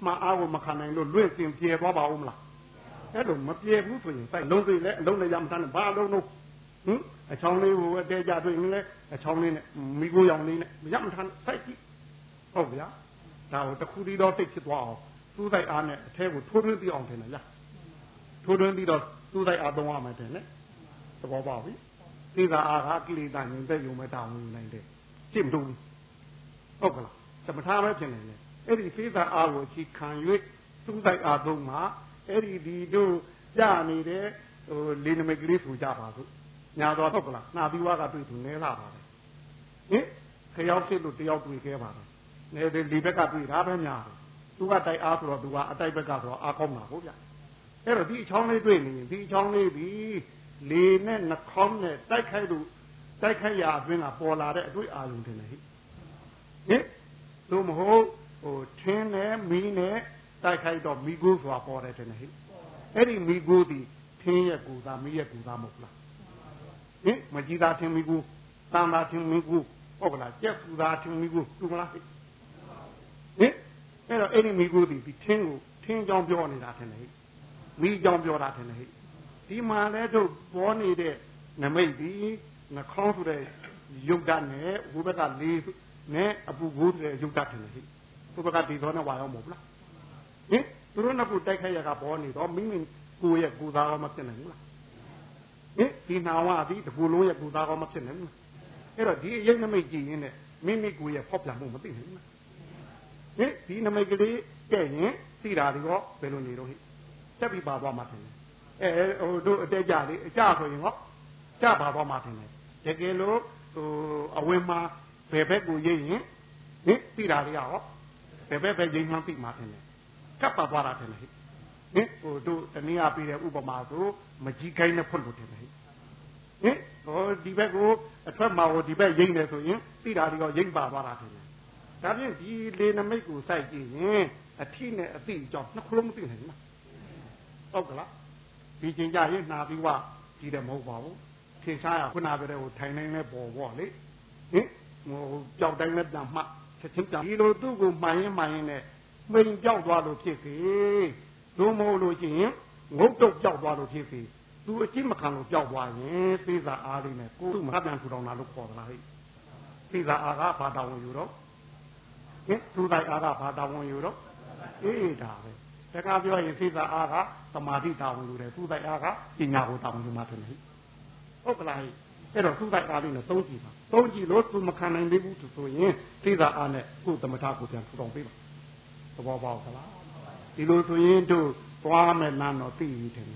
S2: မှာအားကိုမခံနိုင်လို့လွင့်စင်ပြေသွားပါဦးမလားအဲ့လိုမပြေဘူးဆိုရင်စိုက်လုံးစိလဲအလုံးနဲ့ရမထမ်းဘာလုံးလုံးဟင်အချောင်းလေးကိုအတဲကြတွေ့ရင်လည်းအချောင်းလေးနဲ့မိကိုရောင်လေးနဲ့ရမထမ်းစိုက်ကြည့်ဟုတ်ဗျာဒါကိုတခုတည်းတော့သိဖြစ်သွားအောင်သူ့တိုက်အားနဲ့အထဲကိုထိုးထွင်းပြီးအောင်ထင်တယ်လားထိုးထွင်းပြီးတော့သူ့တိုက်အားသုံးရမယ်ထင်တယ်သဘောပေါက်ပြီသိတာအားကကိလေသာငြိမ်သက်ရုံပဲတောင်းဝင်နိုင်တယ်ကြည့်မလို့ဟုတ်ကလားသမထပဲဖြစ်နေတယ်အဲ့ဒီသိတာအားကိုအခြေခံ၍သူ့တိုက်အားသုံးမှာအဲ့ဒီဒီတို့ကြနေတဲ့ဟိုလေနမိတ်ကလေးဆိုကြပါစို့ညာတော့ဟုတ်ကလားနှာပြီးွားကတွေ့သူနဲလာပါတယ်ဟင်ခရောက်ဖြစ်လို့တယောက်တွေ့ခဲ့ပါတယ်နဲဒီလေဘက်ကတွေ့တာပဲများတယ်သူကတိုက်အားဆိုတော့သူကအတိုက်ဘက်ကဆိုတော့အားကောင်းတာဟုတ်ဗျအဲ့တော့ဒီအချောင်းလေးတွေ့နေရင်ဒီအချောင်းလေးပြီးလေနဲ့နှာခေါင်းနဲ့တိုက်ခိုက်လို့တိုက်ခိုက်ရာအတွင်းကပေါ်လာတဲ့အတွေ့အာရုံတင်တယ်ဟိဟင်သို့မဟုတ်ဟိုထင်းနဲ့မီးနဲ့တိုက်ခိုက်တော့မိကိုဆိုတာပေါ်တယ်တင်တယ်ဟိအဲ့ဒီမိကိုဒီထင်းရဲ့ကူသားမီးရဲ့ကူသားမဟုတ်လားဟင်မကြီးသားထင်းမိကိုတန်သားထင်းမိကိုဟုတ်ကလားကြက်ကူသားထင်းမိကိုတူမလားဟိဟင်အဲ့တော့အဲ့ဒီမိကိုဒီဒီထင်းကိုထင်းကြောင်ပြောနေတာတင်တယ်ဟိမိကြောင်ပြောတာတင်တယ်ဟိဒီမှာလဲတို့ပေါ်နေတဲ့နမိတ်ဒီနှာခေါင်းဆိုတဲ့ရုပ်ဓာတ်နဲ့ဟိုဘက်ကလေးနဲ့အပူကိုတဲ့ရုပ်ဓာတ်တယ်ဟိဟိုဘက်ကဒီသောနဲ့ဝါရောမဟုတ်လားဟင်သူတို့နှစ်ခုတိုက်ခိုက်ရကပေါ်နေတော့မိမိကိုယ့်ရဲ့ကိုယ်သားကောမဖြစ်နိုင်ဘူးလားဟင်ဒီနာဝအဒီတကူလုံးရဲ့ကိုယ်သားကောမဖြစ်နိုင်ဘူးအဲ့တော့ဒီအယုတ်နမိတ်ကြည့်ရင်းနဲ့မိမိကိုယ်ရဲ့ဖောက်ပြန်မှုမသိနိုင်ဘူးလားဟင်ဒီနမိတ်ကလေးတဲ့ရင်သိတာဒီတော့ဘယ်လိုနေတော့ဟိတက်ပြီးပါသွားမှထင်တယ်အဲဟိုတို့အတဲကြလေးအကြဆိုရင်ဟောကြပါသွားမှထင်တယ်တကယ်လို့ဟိုအဝင်မှာဘယ်ဘက်ကိုရိပ်ရင်ဟင်သိတာလေးဟောဘယ်ဘက်ပဲရိပ်မှန်းသိမှထင်တယ်ကပ်ပါသွားတာထင်တယ်ဟိဟင်ဟိုတို့တနည်းအားပေးတဲ့ဥပမာဆိုမကြီးခိုင်းနဲ့ဖွတ်လို့ထင်တယ်ဟိဟင်ဟိုဒီဘက်ကိုအထွက်မှာဟိုဒီဘက်ရိပ်နေဆိုရင်သိတာလေးကရိပ်ပါသွားတာထင်တယ်ဒါဖြင့်ဒီလေနမိတ်ကိုစိုက်ကြည့်ရင်အထိနဲ့အသိအကြောင်းနှစ်ခုလုံးမသိနိုင်ဘူးလားဟုတ်ကလားဒီချိန်ကြရင်နှာပြီးွားကြည့်တယ်မဟုတ်ပါဘူးထင်ရှားရခုနကတည်းကထိုင်နိုင်တဲ့ပေါ်ပေါ့လေဟင်ဟိုကြောက်တိုင်းနဲ့ပြန်မှချက်ချင်းပြန်ဒီလိုသူ့ကိုမှန်ရင်မှန်ရင်နဲ့မှိန်ကြောက်သွားလို့ဖြစ်စေတို့မဟုတ်လို့ရှိရင်ငုတ်တုတ်ကြောက်သွားလို့ဖြစ်စေသူအကြည့်မခံလို့ကြောက်သွားရင်သေစာအားလေးနဲ့ကိုယ်သူ့မှာပြန်ထူထောင်တာလို့ခေါ်သလားဟိသေစာအားကဘာတောင်းယူတော့ဟင်သူ့တိုင်းအားကဘာတောင်းယူတော့အေးဒါပဲတခါပြောရင်သေစာအားကသမာဓိတောင်းယူတယ်သူ့တိုင်းအားကပညာကိုတောင်းယူမှတယ်ဟိဟုတ်ကလားဟိအဲ့တော့သူ့တိုက်အားလေးနဲ့သုံးကြည့်ပါသုံးကြည့်လို့သူမခံနိုင်သေးဘူးဆိုရင်သေစာအားနဲ့ကိုယ်သမထကိုပြန်ထူထောင်ပေးပါသဘောပေါက်သလားဒီလိုဆိုရင်တို့သွားမယ်လမ်းတော့သိပြီတယ်ဟင်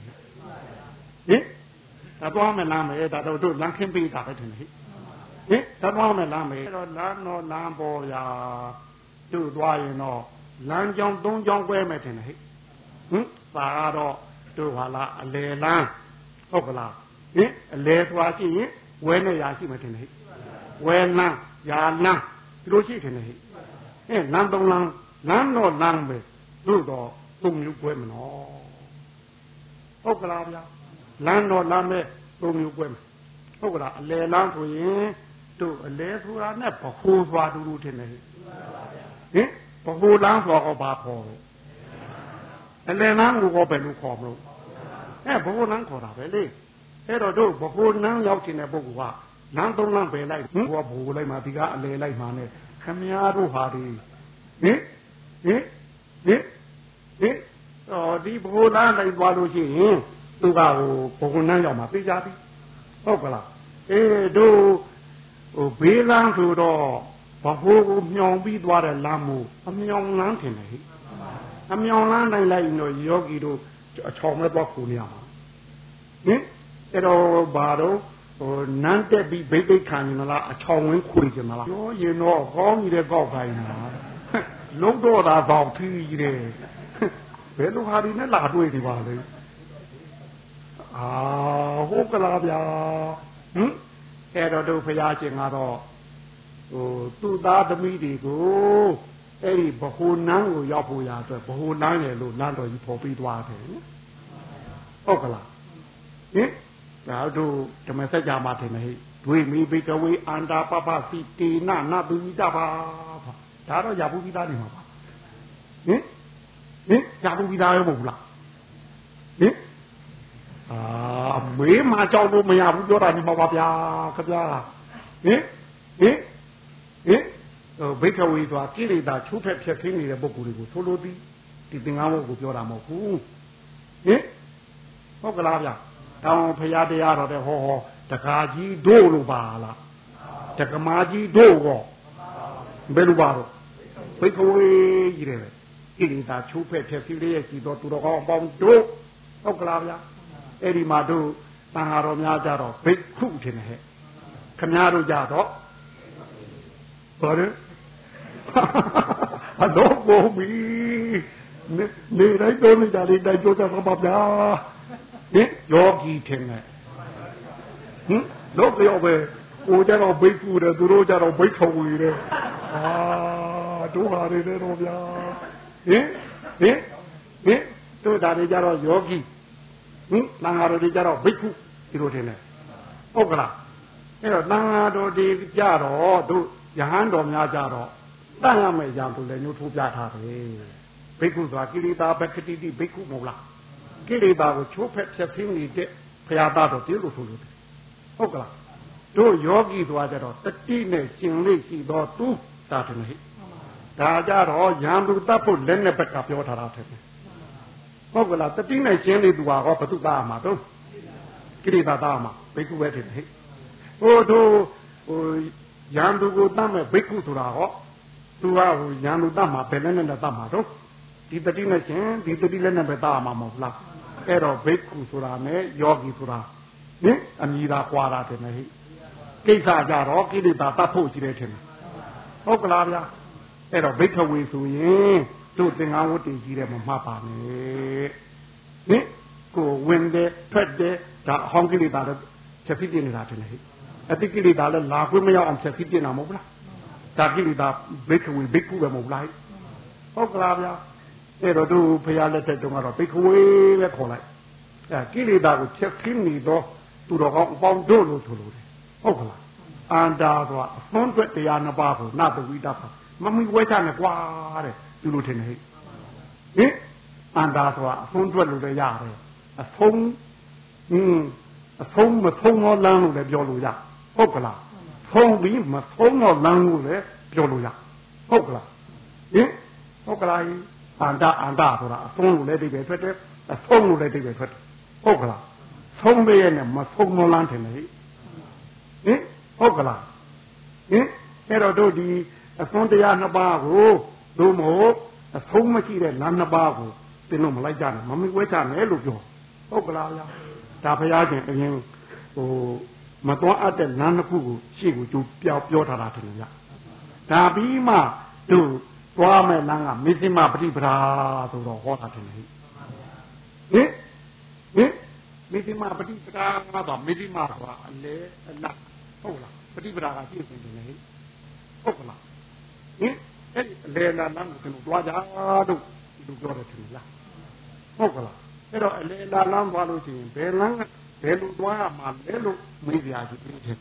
S2: ဒါသွားမယ်လမ်းမယ်ဒါတော့တို့လမ်းခင်းပေးတာပဲတယ်ဟင်ဟင်ဒါသွားမယ်လမ်းမယ်အဲ့တော့လမ်းတော့လမ်းပေါ်ရာတို့သွားရင်တော့လမ်းကြောင်းသုံးကြောင်းကွဲမယ်တယ်ဟင်ဟင်ပါတော့တို့ဟာလားအလေလမ်းဟုတ်ကလားဟင်အလေသွားရှိရင်ဝဲနဲ့ရာရှိမှတင်တယ်ဟိဝဲလမ်းရာလမ်းဒီလိုရှိတယ်ဟိဟင်လမ်းသုံးလမ်းလမ်းတော့လမ်းပဲတို့တော့သုံးမျိုးပွဲမနော်ဟုတ်ကလားဗျာလမ်းတော့လမ်းပဲသုံးမျိုးပွဲမဟုတ်ကလားအလေလမ်းဆိုရင်တို့အလေဆိုတာနဲ့ဘခိုးသွားတူတူတင်တယ်ဟိဟင်ဘခိုးလမ်းဆိုတော့ဘာခေါ်လဲအလေလမ်းကိုဘယ်လိုခေါ်မလို့အဲဘခိုးလမ်းခေါ်တာပဲလေအဲ့တော့တို့ဘခိုးနန်းရောက်တင်တဲ့ပုဂ္ဂိုလ်ကလမ်းသုံးလမ်းပဲလိုက်ဟင်ဘောဘိုးလိုက်မှဒီကအလေလိုက်မှနဲ့ခမည်းတော်ဟာဒီဟင်ဟင်ဟင်ဟင်အော်ဒီဘခိုးလမ်းလိုက်သွားလို့ရှိရင်သူကဟိုဘခိုးနန်းရောက်မှပြေးကြပြီဟုတ်ကလားအေးတို့ဟိုဘေးလမ်းဆိုတော့ဘခိုးကိုမြောင်ပြီးသွားတဲ့လမ်းမို့အမြောင်လမ်းထင်တယ်ဟိအမြောင်လမ်းတိုင်းလိုက်ရင်တော့ယောဂီတို့အချောင်မဲ့တော့ခုနေရမှာဟင်အဲ့တော့ဘာတော့ဟိုနန်းတက်ပြီးဗိသိက်ခံနေလားအချောင်ဝင်းခွေကြမလားပြောရင်တော့ကောင်းနေတဲ့ကောက်ခိုင်းတာလုံးတော့တာပေါ့ထီးကြီးတယ်ဘယ်လိုဟာဒီနဲ့လာတွေ့နေပါလဲအာဟုတ်ကလားဗျာဟင်အဲ့တော့တို့ဖရာရှင်ကတော့ဟိုသူ့သားသမီးတွေကိုအဲ့ဒီဘဟုနန်းကိုရောက်ဖို့ရအတွက်ဘဟုနန်းရလို့နန်းတော်ကြီးပေါ်ပြီးသွားတယ်ဟုတ်ကလားဟင်ဒါတို့ဓမ္မစကြာမှာထင်တယ်ဟိဒွေမိဘိတဝေအန္တာပပစီတေနနဗိဒပါဒါတော့ရဘူးပြီးသားနေမှာပါဟင်ဟင်ကြာဘူးပြီးသားရောမဟုတ်လားဟင်အာမေးမှကြောက်လို့မရဘူးပြောတာဒီမှာပါဗျာခင်ဗျာဟင်ဟင်ဟင်ဘိက္ခဝေဆိုတာကိလေသာချိုးဖက်ဖြတ်ခင်းနေတဲ့ပုဂ္ဂိုလ်တွေကိုဆိုလိုသည်ဒီသင်္ကန်းဘုတ်ကိုပြောတာမဟုတ်ဘူးဟင်ဟုတ်ကလားဗျတောင်ဖရာတရားတော်တဲ့ဟောဟောတကားကြီးတို့လို့ပါလားတက္ကမကြီးတို့ကောဘယ်လိုပါတော့ဘိက္ခဝေကြီးတယ်ကိလေသာချိုးဖက်ဖြတ်ခင်းလေးရဲ့ရှိတော်သူတော်ကောင်းအပေါင်းတို့ဟုတ်ကလားဗျအဲ့ဒီမှာတို့တန်ဃာတော်များကြတော့ဘိက္ခုထင်တယ်ဟဲ့ခမည်းတော်ကြတော့ဘာလဲအတော့ဘုံမီနေလိုက်တော့နေကြလေးတိုက်ကြတာပါဗျာဟင်ယောဂီထင်တယ်ဟင်တော့ပြောပဲကိုကြတော့ဘိက္ခုတယ်သူတို့ကြတော့ဘိက္ခဝေတယ်အာတို့ဟာတွေတော့ဗျာဟင်ဟင်ဟင်တို့ဒါတွေကြတော့ယောဂီဟင်တန်ဃာတော်တွေကြတော့ဘိက္ခုဒီလိုထင်တယ်ဟုတ်ကလားအဲ့တော့တန်ဃာတော်တွေကြတော့တို့ယဟန်တော်များကြတော့တန်ရမယ်ရံသူလည်းညှို့ထိုးပြထားတယ်ဘိက္ခုဆိုတာကိလေသာဘက္ခတိတိဘိက္ခုမဟုတ်လားကိလေသာကိုချိုးဖက်ဖြတ်ခင်းနေတဲ့ဘုရားသားတော်တည်းလို့ဆိုလို့ဟုတ်ကလားတို့ယောဂီသွားကြတော့တတိနဲ့ကျင်လေးရှိတော့သူတာတယ်ဟဲ့ဒါကြတော့ရံသူတတ်ဖို့လက်နဲ့ဘက်ကပြောထားတာတယ်ဟုတ်ကလားတတိနဲ့ကျင်လေးသူဟာဟောဘသူသားမှာတော့ကိလေသာသားမှာဘိက္ခုပဲတယ်ဟဲ့ဟိုတို့ဟိုရံသူကိုတတ်မဲ့ဘိက္ခုဆိုတာဟောသူကဟိုရံသူတတ်မှာဘယ်နဲ့နဲ့တတ်မှာတော့ဒီတတိနဲ့ကျင်ဒီတတိလက်နဲ့ပဲတတ်မှာမဟုတ်လားအဲ့တော့ဘိက္ခုဆိုတာနဲ့ယောဂီဆိုတာဟင်အမြည်သာကွာတာတယ်ဟဲ့ကိစ္စကြတော့ကိလေသာတတ်ဖို့ရှိတယ်ထင်တယ်ဟုတ်ကလားဗျာအဲ့တော့ဘိက္ခဝေဆိုရင်တို့သင်္ကန်းဝတ္တိကြီးတယ်မမှတ်ပါနဲ့ဟင်ကိုဝင်တယ်ထွက်တယ်ဒါအဟောင်းကိလေသာတော့ချက်ဖြစ်နေတာတယ်ဟဲ့အတိကိလေသာလည်းလာခွင့်မရအောင်ချက်ဖြစ်နေတာမဟုတ်လားဒါကိလေသာဘိက္ခဝေဘိက္ခုပဲမဟုတ်လားဟုတ်ကလားဗျာအဲ့တော့တို့ဘုရားလက်ထက်တုန်းကတော့ဘိက္ခဝေပဲခေါ်လိုက်အဲကိလေသာကိုချက်ခင်းနေတော့သူတော်ကောင်းအပေါင်းတို့လို့ဆိုလို့တယ်ဟုတ်ကလားအန္တာဆိုတာအသွန်းအတွက်တရားနှစ်ပါးကိုနတဝိတ္တမမီဝဲချနဲ့ကွာတဲ့သူလို့ထင်တယ်ဟဲ့ဟင်အန္တာဆိုတာအသွန်းအတွက်လို့လည်းရတယ်အဖုံးဟင်းအဖုံးမဖုံးတော့လမ်းလို့လည်းပြောလို့ရဟုတ်ကလားဖုံးပြီးမဖုံးတော့လမ်းလို့လည်းပြောလို့ရဟုတ်ကလားဟင်ဟုတ်ကလားအန္တာအန္တာဆိုတာအသွန်းလို့လည်းဒီပဲထွက်တယ်အဖုံးလို့လည်းဒီပဲထွက်တယ်ဟုတ်ကလားဖုံးပေးရနဲ့မဖုံးတော့လမ်းထင်တယ်ဟဲ့ဟင်ဟုတ်ကလားဟင်အဲ့တော့တို့ဒီအသွန်းတရားနှစ်ပါးကိုတို့မဟုတ်အဆုံးမရှိတဲ့လမ်းနှစ်ပါးကိုသင်တို့မလိုက်ကြနဲ့မမီဝဲကြနဲ့လို့ပြောဟုတ်ကလားဗျာဒါဘုရားရှင်အရင်ဟိုမတော်အပ်တဲ့လမ်းတစ်ခုကိုရှေ့ကိုကျူပြောပြောထားတာတယ်ဗျာဒါပြီးမှတို့သွားမဲ့လမ်းကမေဇိမပฏิပဒါဆိုတော့ဟောတာတယ်ဟင်ဟင်ဟင်မေဇိမပฏิပဒါကတော့မေဇိမဆိုတာအလေအလတ်ဟုတ်လားပฏิပဒါကပြည့်စုံတယ်ဟင်ဟုတ်ကလားဟင်အဲ့ဒီအလေလာလမ်းကိုကျွန်တော်တွားကြတို့ဒီလိုပြောတယ်ထင်လားဟုတ်ကလားအဲ့တော့အလေလာလမ်းသွားလို့ရှိရင်ဘယ်လမ်းဘယ်လိုတွားရမှာလဲလို့မေးပြကြည့်တယ်ဟင်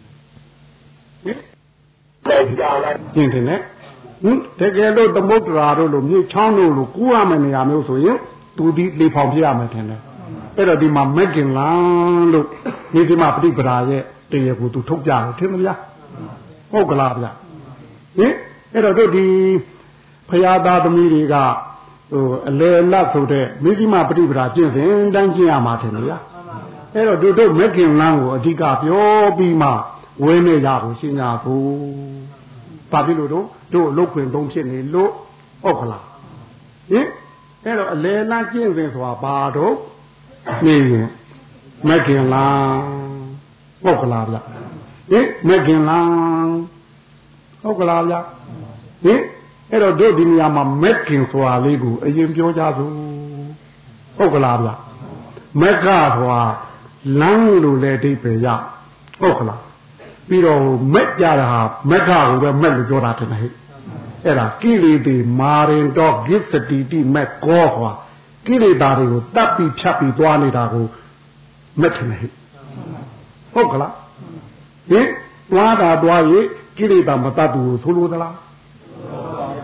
S2: တဲ့ကြလားရှင်းတယ်နဲ့ဟင်တကယ်လို့သမုဒ္ဒရာတို့လိုမြေချောင်းတို့လိုကူးရမယ့်နေရာမျိုးဆိုရင်သူဒီလေဖောင်ပြရမယ်ထင်တယ်အဲ့တော့ဒီမှာမက်ကင်လန်းလို့ဒီဒီမှာပฏิပဒါရဲ့တရားကိုသူထုတ်ပြတယ်ထင်မလားဟုတ်ကလားဗျဟင်အဲ့တော့တို့ဒီဖရာသားသမီးတွေကဟိုအလေလတ်ဆိုတဲ့မိဂိမပฏิပဒါကျင့်စဉ်တိုင်းကျင့်ရမှာထင်လို့လားအဲ့တော့တို့တို့မက်ကင်လန်းကိုအဓိကပြောပြီးမှဝဲနေကြဖို့ရှင်းကြဖို့ဘာဖြစ်လို့တို့တို့လုတ်ခွင်သုံးဖြစ်နေလို့ဟုတ်ကလားဟင်အဲ့တော့အလေလတ်ကျင့်စဉ်ဆိုတာဘာတို့နေရင်မက်ကင်လန်းဟုတ်ကလားဗျဟင်မက်ကင်လန်းဟုတ်ကလားဗျဟင်အဲ့တော့တို့ဒီနေရာမှာမက်ကင်ဆိုတာလေးကိုအရင်ပြောကြစို့ဟုတ်ကလားဗျမက်ကဆိုတာလမ်းလို့လည်းအဓိပ္ပာယ်ရဟုတ်ကလားပြီးတော့မက်ကြတာဟာမက်ကကိုပဲမက်လို့ပြောတာတယ်ဟဲ့အဲ့ဒါကိလေသာမာရင်တော့ဂစ္စတိတိမက်ကောဟွာကိလေသာတွေကိုတတ်ပြီးဖြတ်ပြီးသွားနေတာကိုမက်တယ်ဟဲ့ဟုတ်ကလားဟင်သွားတာသွားရင်ကိလေသာမတတ်ဘူးဆိုလို့သလားဟ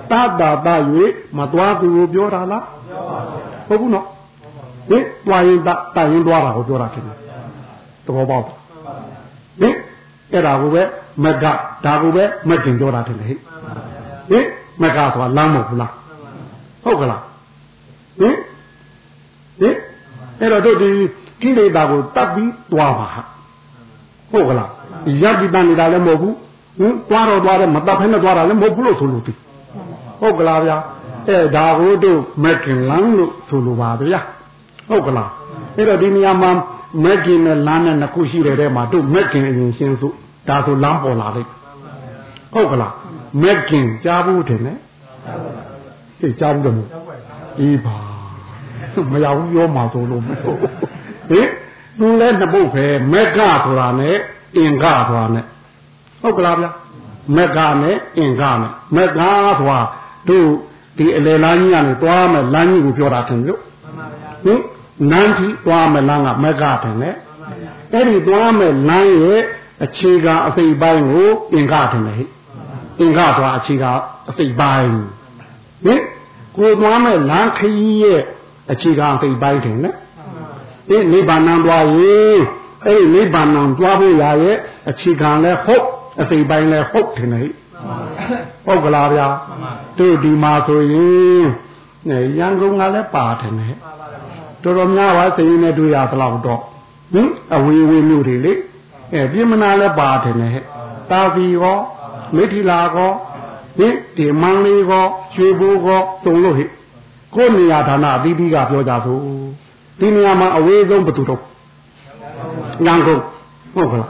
S2: Tata Tayu, Matuatu Biorala. Oh, no. Eh, why is that time Dora of Dorakin? To go about. Eh, Erawe, Mega, Dagube, making Doratin. Eh, Megatwa, Lamofla. Hogala. Eh, eh, Erado, Kile Dago, Tabi, Dwava. Hogala. Yabidan Dalamobu, Quaro Dwara, Matapena Dwara, Mobulo Suluti. Hogala, eh, Dago, making Lang Suluvadia. Hogala. Eradiniamam, making a land and a Kushi Rema, do making in Shinsu, Dato Lampo Lari. Hogala, making Jabutene. Hey, Jabum. Eva. Mayaw, your mouth. Eh? No let the book, Mega Rane, in Garwane. Hogala, Megane, in Gane. Mega, do the Elanian, Tuam, Lani with your atten. Nanti Tuame Langa Megatene. Any Tuame Lanye, a chiga of a buying in Gatene. In Gatwa, a chiga of a buying. Good Tuame Lanky, a chiga of a biting. In Libanan, a Libanan Dwabu, a chiga hope, as a buying a hope tonight. Oglaria, to Dimato, young Gungale Parton. To Romna, I say, do ya loud dog. Hm? A wee wee nudily. A Bimanale Barton, Tavigo, Metilago, the Manligo, Chubugo, Tolohi. Koniatana, Bibiga Yodazu. Tiniama away zone potato. Yango. Okay.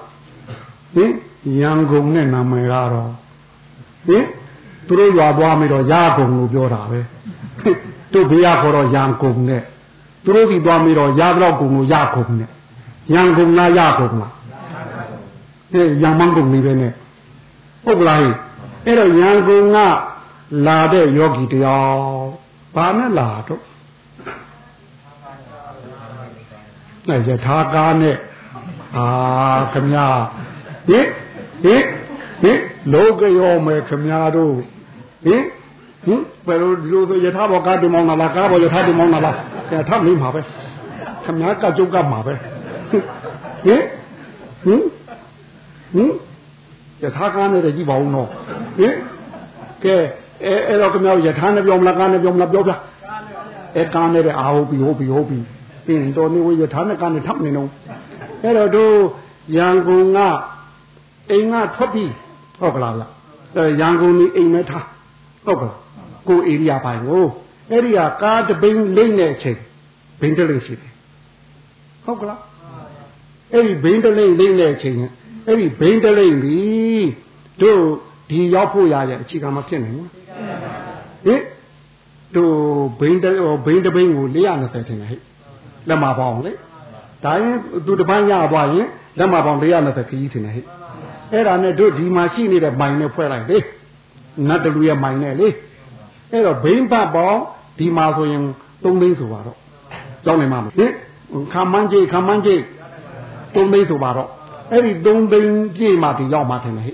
S2: Yango Nena Megaro. Eh? Through your Bamido Yago, Yora. To be a for a Yango net. Through the Bamido Yadro Yakum. Yangum na Yakum. Eh, Yamangum Nivene. Oglai. Era Yangum na Lade Yogi Dio. Pana Lado. Yatagane. Ah, Kamya. Eh? Eh? Eh? Loga Yome Kamyado. Eh? Hm? Pero Yatabo Gadimona la Cabo, Yatadimona la. Yatam Mabe. Kamyaka Juga Mabe. Eh? Hm? Hm? Yatagane the Gibono. Eh? Ke Elokamya Yatana Yomlagana Yomla. Ekane the Ahobi, Hobi, Hobi. In Doni Yatana Gan Tamino. Edo Yangunga. Inga Topi. Oglala. Yanguni Imeta. Ogla. Go area by go. Area card being lane check. Bindling city. Ogla. Every bindling lane check. Every bindling me. Do the Yapuya Chigamakin. Eh? Do binder or binder being will lay on the setting. Lama Bong. Dying do the Banya Boy. Lama Bong lay on the eating. Era ne do the machine in a minor for like this. Not the real minor. Era Bimba Ball, the Mazoyang, don't mean to borrow. Johnny Mamma. Kamanje, Kamanje, don't mean to borrow. Every don't bring J. Martin, your Martin.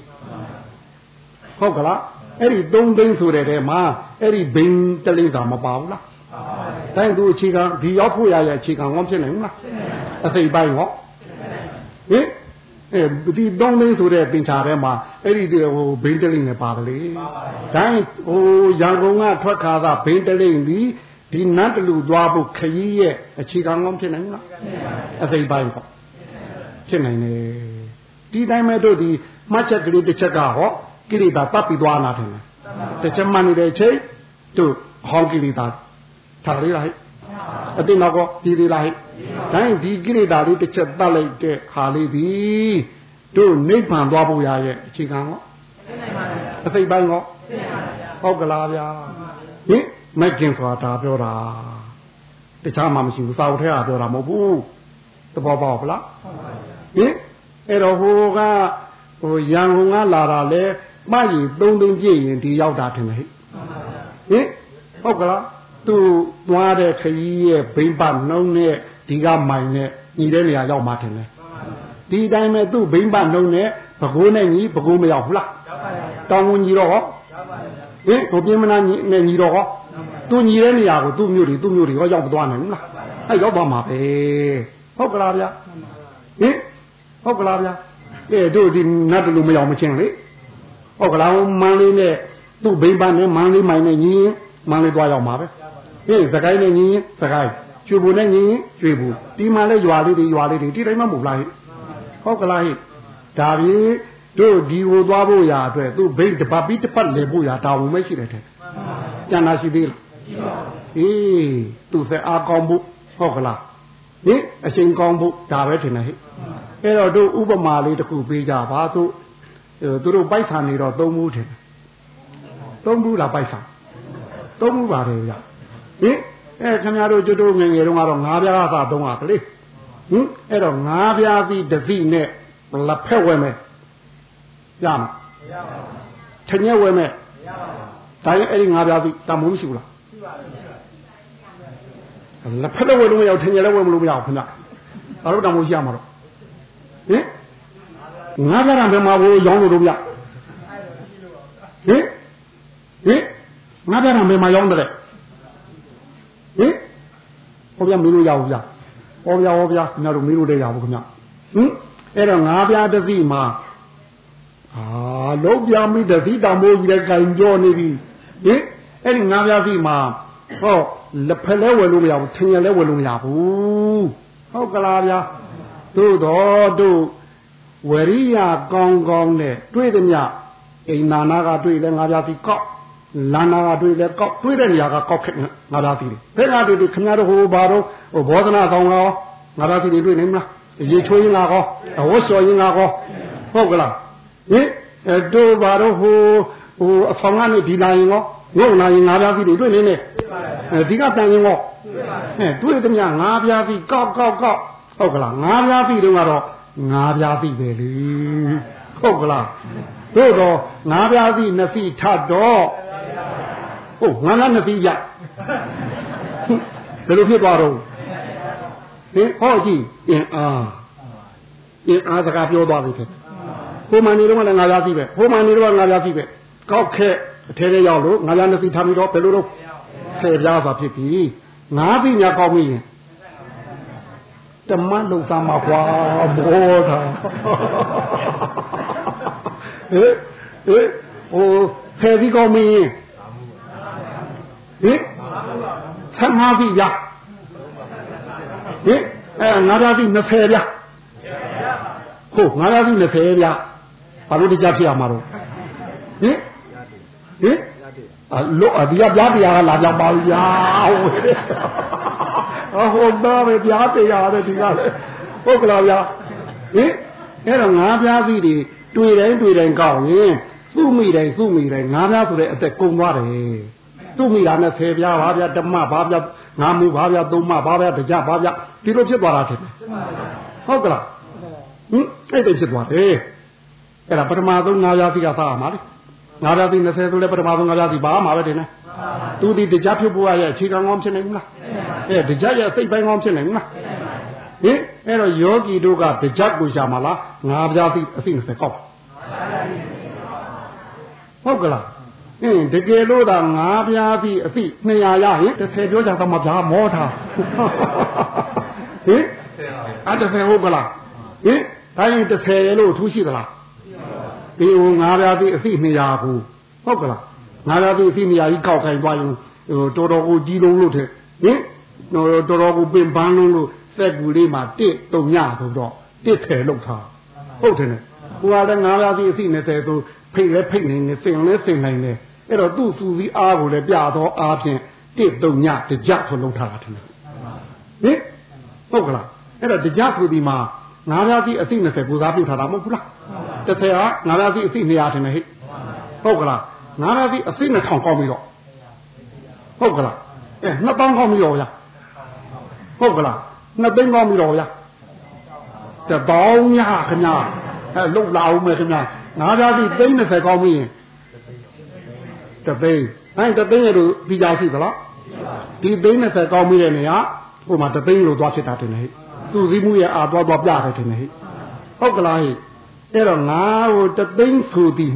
S2: Hogala, every don't bring to the Ma, every bing the Lisa Mabala. Thank you, Chica, the Yapuya Chica, what's your name? I say, by what? Eh? The don't mean to the Pincharema, every day of bindling a parley. Thank oh, Yangonga Twakada, bindling the the Natalu Dwabu Kaye, a chicken on Chinanga. As a bible. Chinane. Did I meddle the much agreed the Chagaho, Kirita Papi Duanatin. The Chamani de Che to Honkilita. Tari right. I did not go, did he like? Thank the Girida, the Chabale, Halibi, to Nipan Wabuya, Chicago. I say, Bango, Ogalavia, eh? Making for a tabora. The Chamam she was out here, Dora Mobu, the Bobla. Eh? Eroga, Yangunga Lara Le, Mayi, don't ye in the Yaudatin. Eh? Ogala. To Wade Kaye, Bimba, no ne, Diga mine, Idelia Yaw Martin. Did I may do Bimba no ne, Pagone, Pagome of Luck. Don't you know?
S3: ဟင်ကိုပြင်းမနာနဲ့ညီတော်ဟောသူညီတဲ့နေရာကိုသူ့မျိုးတွေသူ့မျိုးတွေဟောရောက်မသွားနိုင်ဘူးလားအဲရောက်သွားမှာပဲဟုတ်ကလားဗျာဟင်ဟုတ်ကလားဗျာအဲတို့ဒီနတ်တလူမရောက်မချင်းလေဟုတ်ကလားမန်းလေးနဲ့သူ့ဘိန်းပန်းနဲ့မန်းလေးမိုင်နဲ့ညီရင်မန်းလေးသွားရောက်မှာပဲဟင်စကိုင်းနဲ့ညီရင်စကိုင်းကျွေဘူနဲ့ညီရင်ကျွေဘူဒီမှာလဲရွာလေးတွေရွာလေးတွေဒီတိုင်းမှမဟုတ်လားဟင်ဟုတ်ကလားဟင်ဒါပြီးတို့ဒီကိုသွားဖို့ရာအတွက်သူ့ဘိန်းတပတ်ပြီးတစ်ပတ်လေဖို့ရာတာဝန်မရှိတယ်တဲ့ကျန်တာရှိသေးလားအေးသူ့သက်အားကောင်းဖို့ဟုတ်ကလားဟင်အချိန်ကောင်းဖို့ဒါပဲထင်တယ်ဟဲ့အဲ့တော့တို့ဥပမာလေးတစ်ခုပေးကြပါသူသူတို့ပိုက်ဆံနေတော့သုံးဘူးထင်တယ်သုံးဘူးလားပိုက်ဆံသုံးဘူးပါတယ်ဗျဟင်အဲခင်ဗျားတို့ကျွတ်တို့ငယ်ငယ်တုန်းကတော့ငါးပြားကသာသုံးတာလေဟင်အဲ့တော့ငါးပြားသီးတစ်စီးနဲ့လက်ဖက်ဝဲမယ်ရမှာမရပါဘူးထညက်ဝဲမယ်မရပါဘူးဒါရင်အဲ့ဒီငါးပြားသီးတမိုးမရှိဘူးလားရှိပါဘူးလက်ဖက်လည်းဝဲလို့မရဘူးထညက်လည်းဝဲမလို့မရဘူးခင်ဗျာဘာလို့တမိုးရှိရမှာတော့ဟင်ငါးပြားကဘယ်မှာကိုရောင်းလို့တော့ဗျဟင်ဟင်ငါးပြားကဘယ်မှာရောင်းတယ်ဟင်ဟောဗျာမေးလို့ရဘူးဗျဟောဗျာဟောဗျာခင်ဗျားတို့မေးလို့တည်းရဘူးခင်ဗျာဟင်အဲ့တော့ငါးပြားတစ်စီးမှာအာလုံးပြမိတစ်စီးတမိုးကြီးတဲ့ကင်ကြောနေပြီဟင်အဲ့ဒီငါးပြားစီးမှာဟောလက်ဖက်လဲဝယ်လို့မရဘူးထင်ရလဲဝယ်လို့မရဘူးဟုတ်ကလားဗျာတို့တော့တို့ဝရိယကောင်းကောင်းနဲ့တွေ့သည်မြအိမ်နာနာကတွေ့လဲငါးပြားစီးကောက်လန္နာကတွေ့လဲကောက်တွေ့တဲ့နေရာကကောက်ခက်ငါးပြားစီးတွေဘယ်ကတွေ့တွေ့ခင်ဗျားတို့ဟိုဘာတော့ဟိုဘောဓနာဆောင်ကောငါးပြားစီးတွေတွေ့နိုင်မလားရေချိုးရင်လားကောအဝတ်စော်ရင်လားကောဟုတ်ကလားဟင်အဲတို့ဘာတော့ဟိုဟိုအဆောင်ကနေဒီလာရင်ကောငုံလာရင်ငါးပြားစီးတွေတွေ့နေနေအဲဒီကတန်ရင်ကောအဲတွေ့သည်မြငါးပြားစီးကောက်ကောက်ကောက်ဟုတ်ကလားငါးပြားစီးတုန်းကတော့ငါးပြားစီးပဲလေဟုတ်ကလားတို့တော့ငါးပြားစီးနှစ်စီးထပ်တော့ဟုတ်ငါးလားနှစ်စီးရဘယ်လိုဖြစ်သွားတော့ဟင်ဟောကြည့်အင်းအားအင်းအားစကားပြောသွားပြီတဲ့ဟိုမှနေတော့လည်းငါးပြားစီးပဲဟိုမှနေတော့ငါးပြားစီးပဲကောက်ခဲ့အထဲထဲရောက်လို့ငါးပြားနှစ်စီးထပ်ပြီးတော့ဘယ်လိုတော့ဆယ်ပြားသာဖြစ်ပြီငါးစီးညာကောက်မိရင်တမန်လုံသားမှာကွာဘောတာဟဲ့ဟဲ့ဟိုဆယ်စီးကောက်မိရင်ဟင်ဆယ်ငါးစီးပြဟင်အဲငါးပြားစီးနှစ်ဆယ်ပြဟုတ်ငါးပြားစီးနှစ်ဆယ်ပြဘာလို့ဒီကြဖြစ်ရမှာတော့ဟင်ဟင်အလို့အဒီကပြားတရားကလာကြောက်ပါဘူးဗျာဟုတ်တော့ပဲပြားတရားတဲ့ဒီကလေဟုတ်ကလားဗျာဟင်အဲ့တော့ငါးပြားစီးတွေတွေ့တိုင်းတွေ့တိုင်းကောက်ရင်သူ့မိတိုင်းသူ့မိတိုင်းငါးပြားဆိုတဲ့အသက်ကုန်သွားတယ်သူ့မိတာနဲ့ဆယ်ပြားပါဗျာဓမ္မပါဗျာငါမှုပါဗျာသုံးမပါဗျာတကြပါဗျာဒီလိုဖြစ်သွားတာဖြစ်တယ်ဟုတ်ကလားဟင်အဲ့ဒါဖြစ်သွားတယ်အဲ့ဒါပထမဆုံးငါးပြားစီကစားရမှာလေငါးပြားစီနှစ်ဆယ်ဆိုလဲပထမဆုံးငါးပြားစီပါမှာပဲတင်နေသူဒီတကြဖြစ်ဖို့ရဲ့အခြေခံကောင်းဖြစ်နေဘူးလားအဲ့တကြရဲ့စိတ်ပိုင်းကောင်းဖြစ်နေဘူးလားဟင်အဲ့တော့ယောဂီတို့ကတကြကိုရှာမှာလားငါးပြားစီအစိနှစ်ဆယ်ကောက်ဟုတ်ကလားအင်းတကယ်လို့သာငါးပြားစီအစိနှစ်ရာရရင်တစ်ဆယ်ပြောကြတော့မှဗျာမောထားဟင်အဲ့တစ်ဆယ်ဟုတ်ကလားဟင်ဒါရင်တစ်ဆယ်ရလို့ထူးရှိသလားဒီဟိုငါးပြားစီအစိနှစ်ရာကိုဟုတ်ကလားငါးပြားစီအစိနှစ်ရာကြီးကောက်ခိုင်းသွားရင်ဟိုတော်တော်ကိုကြီးလုံးလို့တဲ့ဟင်တော်တော်ကိုပင်ပန်းလုံးလို့စက်ကူလေးမှာတစ်တုံညဆိုတော့တစ်ဆယ်လောက်ထားဟုတ်တယ်နဲ့ဟိုကလည်းငါးပြားစီအစိနှစ်ဆယ်ဆိုဖိတ်လဲဖိတ်နေနေစင်လဲစင်နိုင်နေအဲ့တော့သူ့စူစီအားကိုလည်းပြတော့အားဖြင့်တစ်တုံညတကြဆိုလုံးထားတာတယ်ဟင်ဟုတ်ကလားအဲ့တော့တကြဆိုဒီမှာငါးပြားစီအစိနှစ်ဆယ်ကိုစားပြုထားတာမဟုတ်ဘူးလားတစ်ဆယ်ကငါးပြားစီအစိနှစ်ရာတယ်ဟဲ့ဟုတ်ကလားငါးပြားစီအစိနှစ်ထောင်ကောက်ပြီးတော့ဟုတ်ကလားအဲနှစ်ပေါင်းကောက်ပြီးတော့ဗျာဟုတ်ကလားနှစ်သိန်းကောက်ပြီးတော့ဗျာတပေါင်းညခင်ဗျာအဲလုတ်လာအောင်မယ်ခင်ဗျာငါးပြားစီသိန်းနှစ်ဆယ်ကောက်ပြီးရင်တသိန်းအဲတသိန်းရလို့ပြီးကြရှိသလားဒီသိန်းနှစ်ဆယ်ကောက်ပြီးတဲ့နေရာဟိုမှာတသိန်းလို့သွားဖြစ်တာတင်ဟဲ့သူစည်းမှုရဲ့အာသွားသွားပြတယ်တင်ဟဲ့ဟုတ်ကလားဟဲ့အဲ့တော့ငါဟိုတသိန်းဆိုဒီမှာ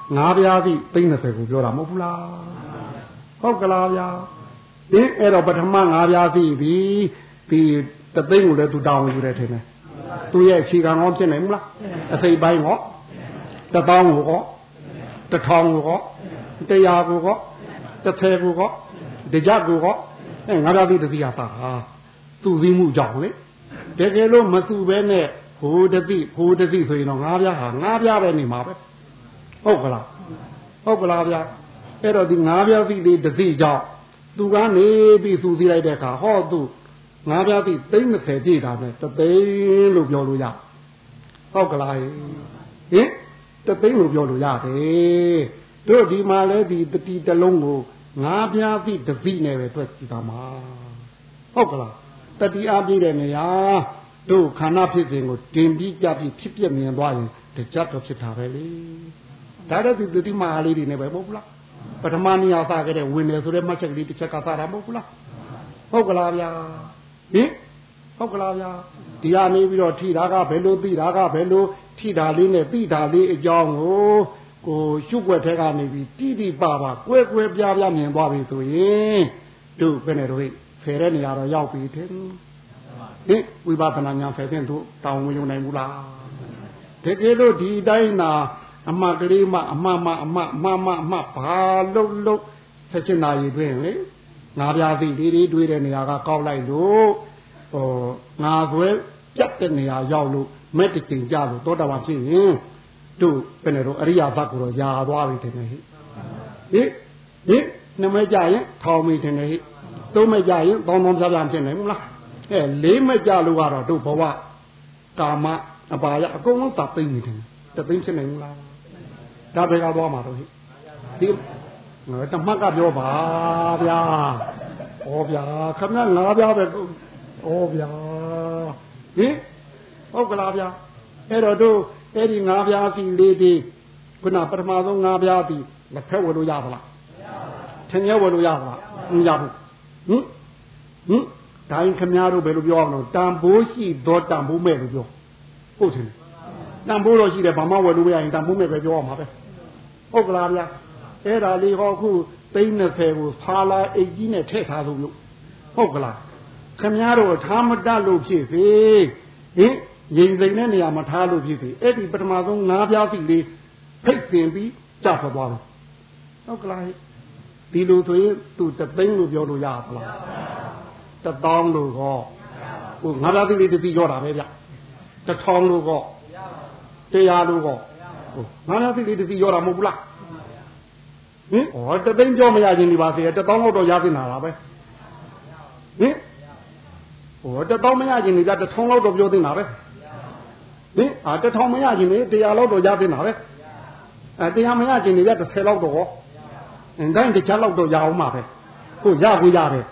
S3: ငါးပြားသည့်သိန်း30ကိုပြောတာမဟုတ်ဘူးလားဟုတ်ကလားဗျာဒီအဲ့တော့ပထမငါးပြားသည့်ဒီဒီတသိန်းကိုလည်းသူတောင်းယူတယ်ထင်တယ်သူရဲ့အခြေခံကောဖြစ်နိုင်မလားအစိပ်ပိုင်းကောတသောင်းကိုကောတထောင်ကိုကောတရားကိုကောတစ်ဆယ်ကိုကောတကြကိုကောအဲငါးပြားသည့်တတိယသာဟာသူသိမှုကြောင့်လေတကယ်လို့မသူပဲနဲ့ဟိုတသိဟိုတသိဆိုရင်တော့ငါးပြားဟာငါးပြားပဲနေမှာပဲဟုတ်ကလားဟုတ်ကလားဗျာအဲ့တော့ဒီငါးပြားသည့်လေးတသိကြောင့်သူကနေပြီးသူသိလိုက်တဲ့အခါဟောသူငါးပြားသည့်သိန်း30ပြည့်တာပဲတသိန်းလို့ပြောလို့ရဟုတ်ကလားဟင်တသိန်းလို့ပြောလို့ရတယ်တို့ဒီမှာလဲဒီတတိတလုံးကိုငါးပြားသည့်တသိနဲ့ပဲတွက်ကြည့်ပါမှာဟုတ်ကလားတတိအားပြည့်တဲ့နေရာတို့ခန္ဓာဖြစ်စဉ်ကိုတင်ပြီးကြပြီးဖြစ်ပြမြင်သွားရင်တကြတော့ဖြစ်တာပဲလေဒါတော့ဒီတတိမဟာလေးတွေနဲ့ပဲမဟုတ်ဘူးလားပထမနေရာစားခဲ့တဲ့ဝင်တယ်ဆိုတဲ့မှတ်ချက်ကလေးတစ်ချက်ကစားတာမဟုတ်ဘူးလားဟုတ်ကလားဗျာဟင်ဟုတ်ကလားဗျာဒီကနေပြီးတော့ထိတာကဘယ်လိုသိတာကဘယ်လိုထိတာလေးနဲ့သိတာလေးအကြောင်းကိုကိုရှုွက်ထဲကနေပြီးတိတိပပကွဲကွဲပြားပြားမြင်သွားပြီဆိုရင်တို့ဘယ်နဲ့တို့ဖယ်တဲ့နေရာတော့ရောက်ပြီတဲ့ဟင်ဝိပဿနာဉာဏ်ဖယ်တဲ့တို့တောင်းမယုံနိုင်ဘူးလားတကယ်လို့ဒီတိုင်းသာအမှကလေးမှအမှမအမှမမအမှဘာလုံးလုံးဆက်ချင်နာရည်တွင်လေငါးပြားသိလေးလေးတွေးတဲ့နေရာကကောက်လိုက်လို့ဟိုငါဆွဲပြတ်တဲ့နေရာရောက်လို့မဲ့တကျင်ကြလို့တောတာပါဖြစ်ရင်တို့ဘယ်နဲ့တော့အရိယာဘတ်ကိုတော့ယာသွားပြီတင်နေဟိဟိဟိနှမဲကြရင်ထောင်မိတင်နေဟိသုံးမဲကြရင်တောင်းတောင်းပြပြဖြစ်နေမလားအဲလေးမဲကြလို့ကတော့တို့ဘဝကာမအပါယအကုန်လုံးတပ်သိမ့်နေတယ်တသိမ့်ဖြစ်နေမလားဒါပဲကသွားမှာတော့ဟိဒီတမတ်ကပြောပါဗျာဩဗျာခမငါးပြားပဲဩဗျာဟင်ဟုတ်ကလားဗျာအဲ့တော့တို့အဲ့ဒီငါးပြားစီလေးဒီခုနပထမဆုံးငါးပြားစီလက်ဖက်ဝယ်လို့ရပါလားထင်ရဝယ်လို့ရပါလားမရဘူးဟင်ဟင်ဒိုင်းခမတို့ဘယ်လိုပြောအောင်လို့တန်ဖိုးရှိတော့တန်ဖိုးမဲ့လို့ပြောဟုတ်တယ်တန်ဖိုးတော့ရှိတယ်ဘာမှဝယ်လို့မရရင်တန်ဖိုးမဲ့ပဲပြောရမှာပဲဟုတ်ကလားဗျာအဲ့ဒါလေးဟောခုသိန်း20ကိုဖာလာအိတ်ကြီးနဲ့ထည့်ထားလို့လို့ဟုတ်ကလားခင်ဗျားတို့ထားမတတ်လို့ဖြစ်စေဟင်ရင်စိမ်တဲ့နေရာမှာထားလို့ဖြစ်စေအဲ့ဒီပထမဆုံးငါးပြားစီလေးဖိတ်တင်ပြီးကြာထွက်သွားတယ်ဟုတ်ကလားဒီလိုဆိုရင်သူတသိန်းလို့ပြောလို့ရပါလားတသောင်းလို့ဟောဟိုငါးပြားစီလေးတစ်စီရောတာပဲဗျတထောင်လို့ဟောတရားလို့ဟောငါးပြားစီလေးတစ်စီရောတာမဟုတ်ဘူးလားဟင်ဩတသိန်းကြောမရခြင်းဒီပါစေတသောင်းတော့ရသင့်တာလားပဲဟင်ဩတသောင်းမရခြင်းဒီကတထောင်လောက်တော့ပြောသင့်တာပဲဟင်အာတထောင်မရခြင်းဒီတရားလောက်တော့ရသင့်တာပဲအဲတရားမရခြင်းဒီကတစ်ဆယ်လောက်တော့ဟောအင်းတိုင်းတခြားလောက်တော့ရအောင်ပါပဲကိုရကိုရတယ်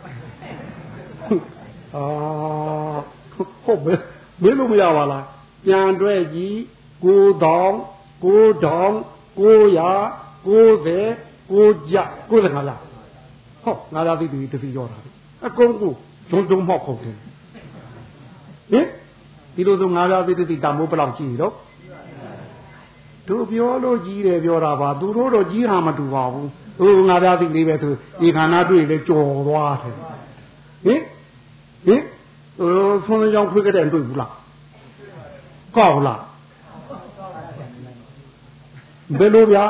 S3: အာဟုတ်ပဲမင်းလို့မရပါလားပြန်တွဲကြီးကိုတောင်ကိုတောင်ကိုရကိုယ်ကိုကြကိုယ်ကလားဟုတ်ငါလာသိပြီတတိရောတာအကုန်ကိုဂျုံဂျုံမောက်ခုတ်တယ်ဟင်ဒီလိုဆိုငါလာသိတတိတမိုးဘလောက်ကြီးတော့တို့ပြောလို့ကြီးတယ်ပြောတာပါသူတို့တော့ကြီးဟာမတူပါဘူးဟိုငါလာသိလေးပဲသူဒီခန္ဓာတွေ့လေကြော်သွားတယ်ဟင်ဟင်ဟိုဆွမ်းကြောင်ခွေးကြတဲ့တွေ့ဘူးလားကောက်လားဘယ်လိုဗျာ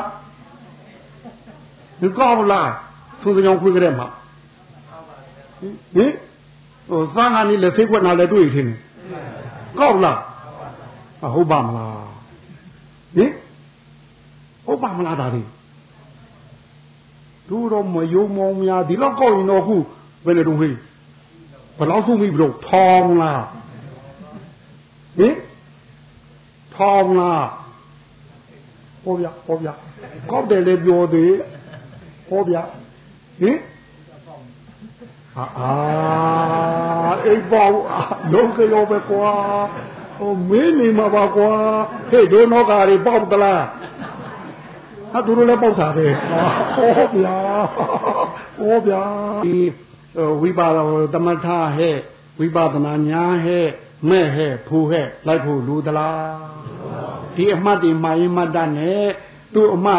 S3: ဒီကောက်လားသူကြောင်ခွေးကြတဲ့မှာဟင်ဟိုသံဃာနေလက်စိတ်ွက်နာလည်းတွေ့ထင်းကောက်လားဟုတ်ပါမလားဟင်ဟုတ်ပါမလားဒါလေးသူတော့မယုံမောင်များဒီလောက်ကောက်ရင်တော့ခုဘယ်လိုတုံးဟေးဘယ်လောက်ဆုံးပြီဘလို့ထောင်းလားဟင်ထောင်းလားဟောဗျဟောဗျကောက်တယ်လေပြောသေးဟောဗျဟင်ဟာအာအိပ်ပေါ့လုံးကလေးပဲကွာဟိုမင်းနေမှာပါကွာဟဲ့ဒိုနောက်ကတွေပေါက်သလားဟာသူတို့လည်းပေါက်တာပဲဟောဗျာဟောဗျာဒီဝိပါဒသမထဟဲ့ဝိပဿနာညာဟဲ့မဲ့ဟဲ့ဖူဟဲ့လိုက်ဖို့လူသလားဒီအမှတ်ဒီမာရင်မတ်တနဲ့သူ့အမှတ်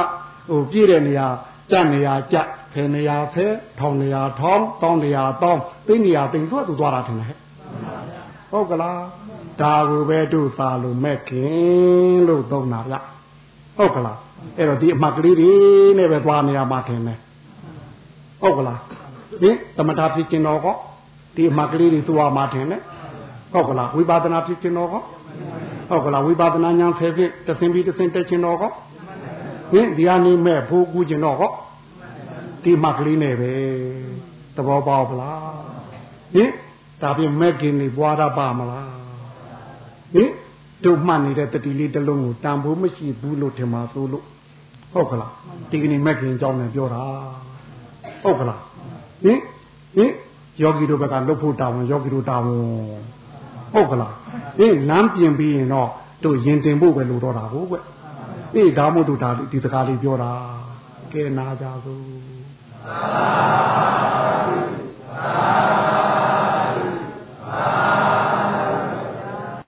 S3: ဟိုပြည့်တဲ့နေရာကြက်နေရာကြက်ဖယ်နေရာဖဲထောင်နေရာထောင်းတောင်းနေရာတောင်းသိနေရာသိဆိုသူသွားတာထင်တယ်ဟဲ့ဟုတ်ကလားဒါကိုပဲတို့သာလို့မဲ့ခင်လို့သုံးတာဗျဟုတ်ကလားအဲ့တော့ဒီအမှတ်ကလေးတွေနဲ့ပဲသွားနေရမှာထင်တယ်ဟုတ်ကလားဟင်သမထဖြစ်ခြင်းတော့ကောဒီအမှတ်ကလေးတွေသွားမှာထင်တယ်ဟုတ်ကလားဝိပဿနာဖြစ်ခြင်းတော့ကောဟုတ်ကလားဝိပဿနာဉာဏ်ဖယ်ဖြစ်တသင်ပြီးတသင်တက်ခြင်းတော့ကောဟင်ဒီအနေမဲ့ဖို့ကူးခြင်းတော့ကောဒီမှတ်ကလေးနဲ့ပဲသဘောပေါက်လားဟင်ဒါပြင်မဲ့ခင်နေပွားတာပါမလားဟင်တို့မှတ်နေတဲ့တတိလေးတစ်လုံးကိုတန်ဖိုးမရှိဘူးလို့ထင်ပါသို့လို့ဟုတ်ကလားဒီကနေ့မဲ့ခင်အကြောင်းနဲ့ပြောတာဟုတ်ကလားဟင်ဟင်ယောဂီတို့ဘက်ကလှုပ်ဖို့တာဝန်ယောဂီတို့တာဝန်ဟုတ်ကလားဟင်လမ်းပြင်ပြီးရင်တော့တို့ရင်တင်ဖို့ပဲလို့တော့တာဟုတ်ကွအေးဒါမို့တို့ဒါဒီစကားလေးပြောတာကဲနာကြစို့သာသာသာ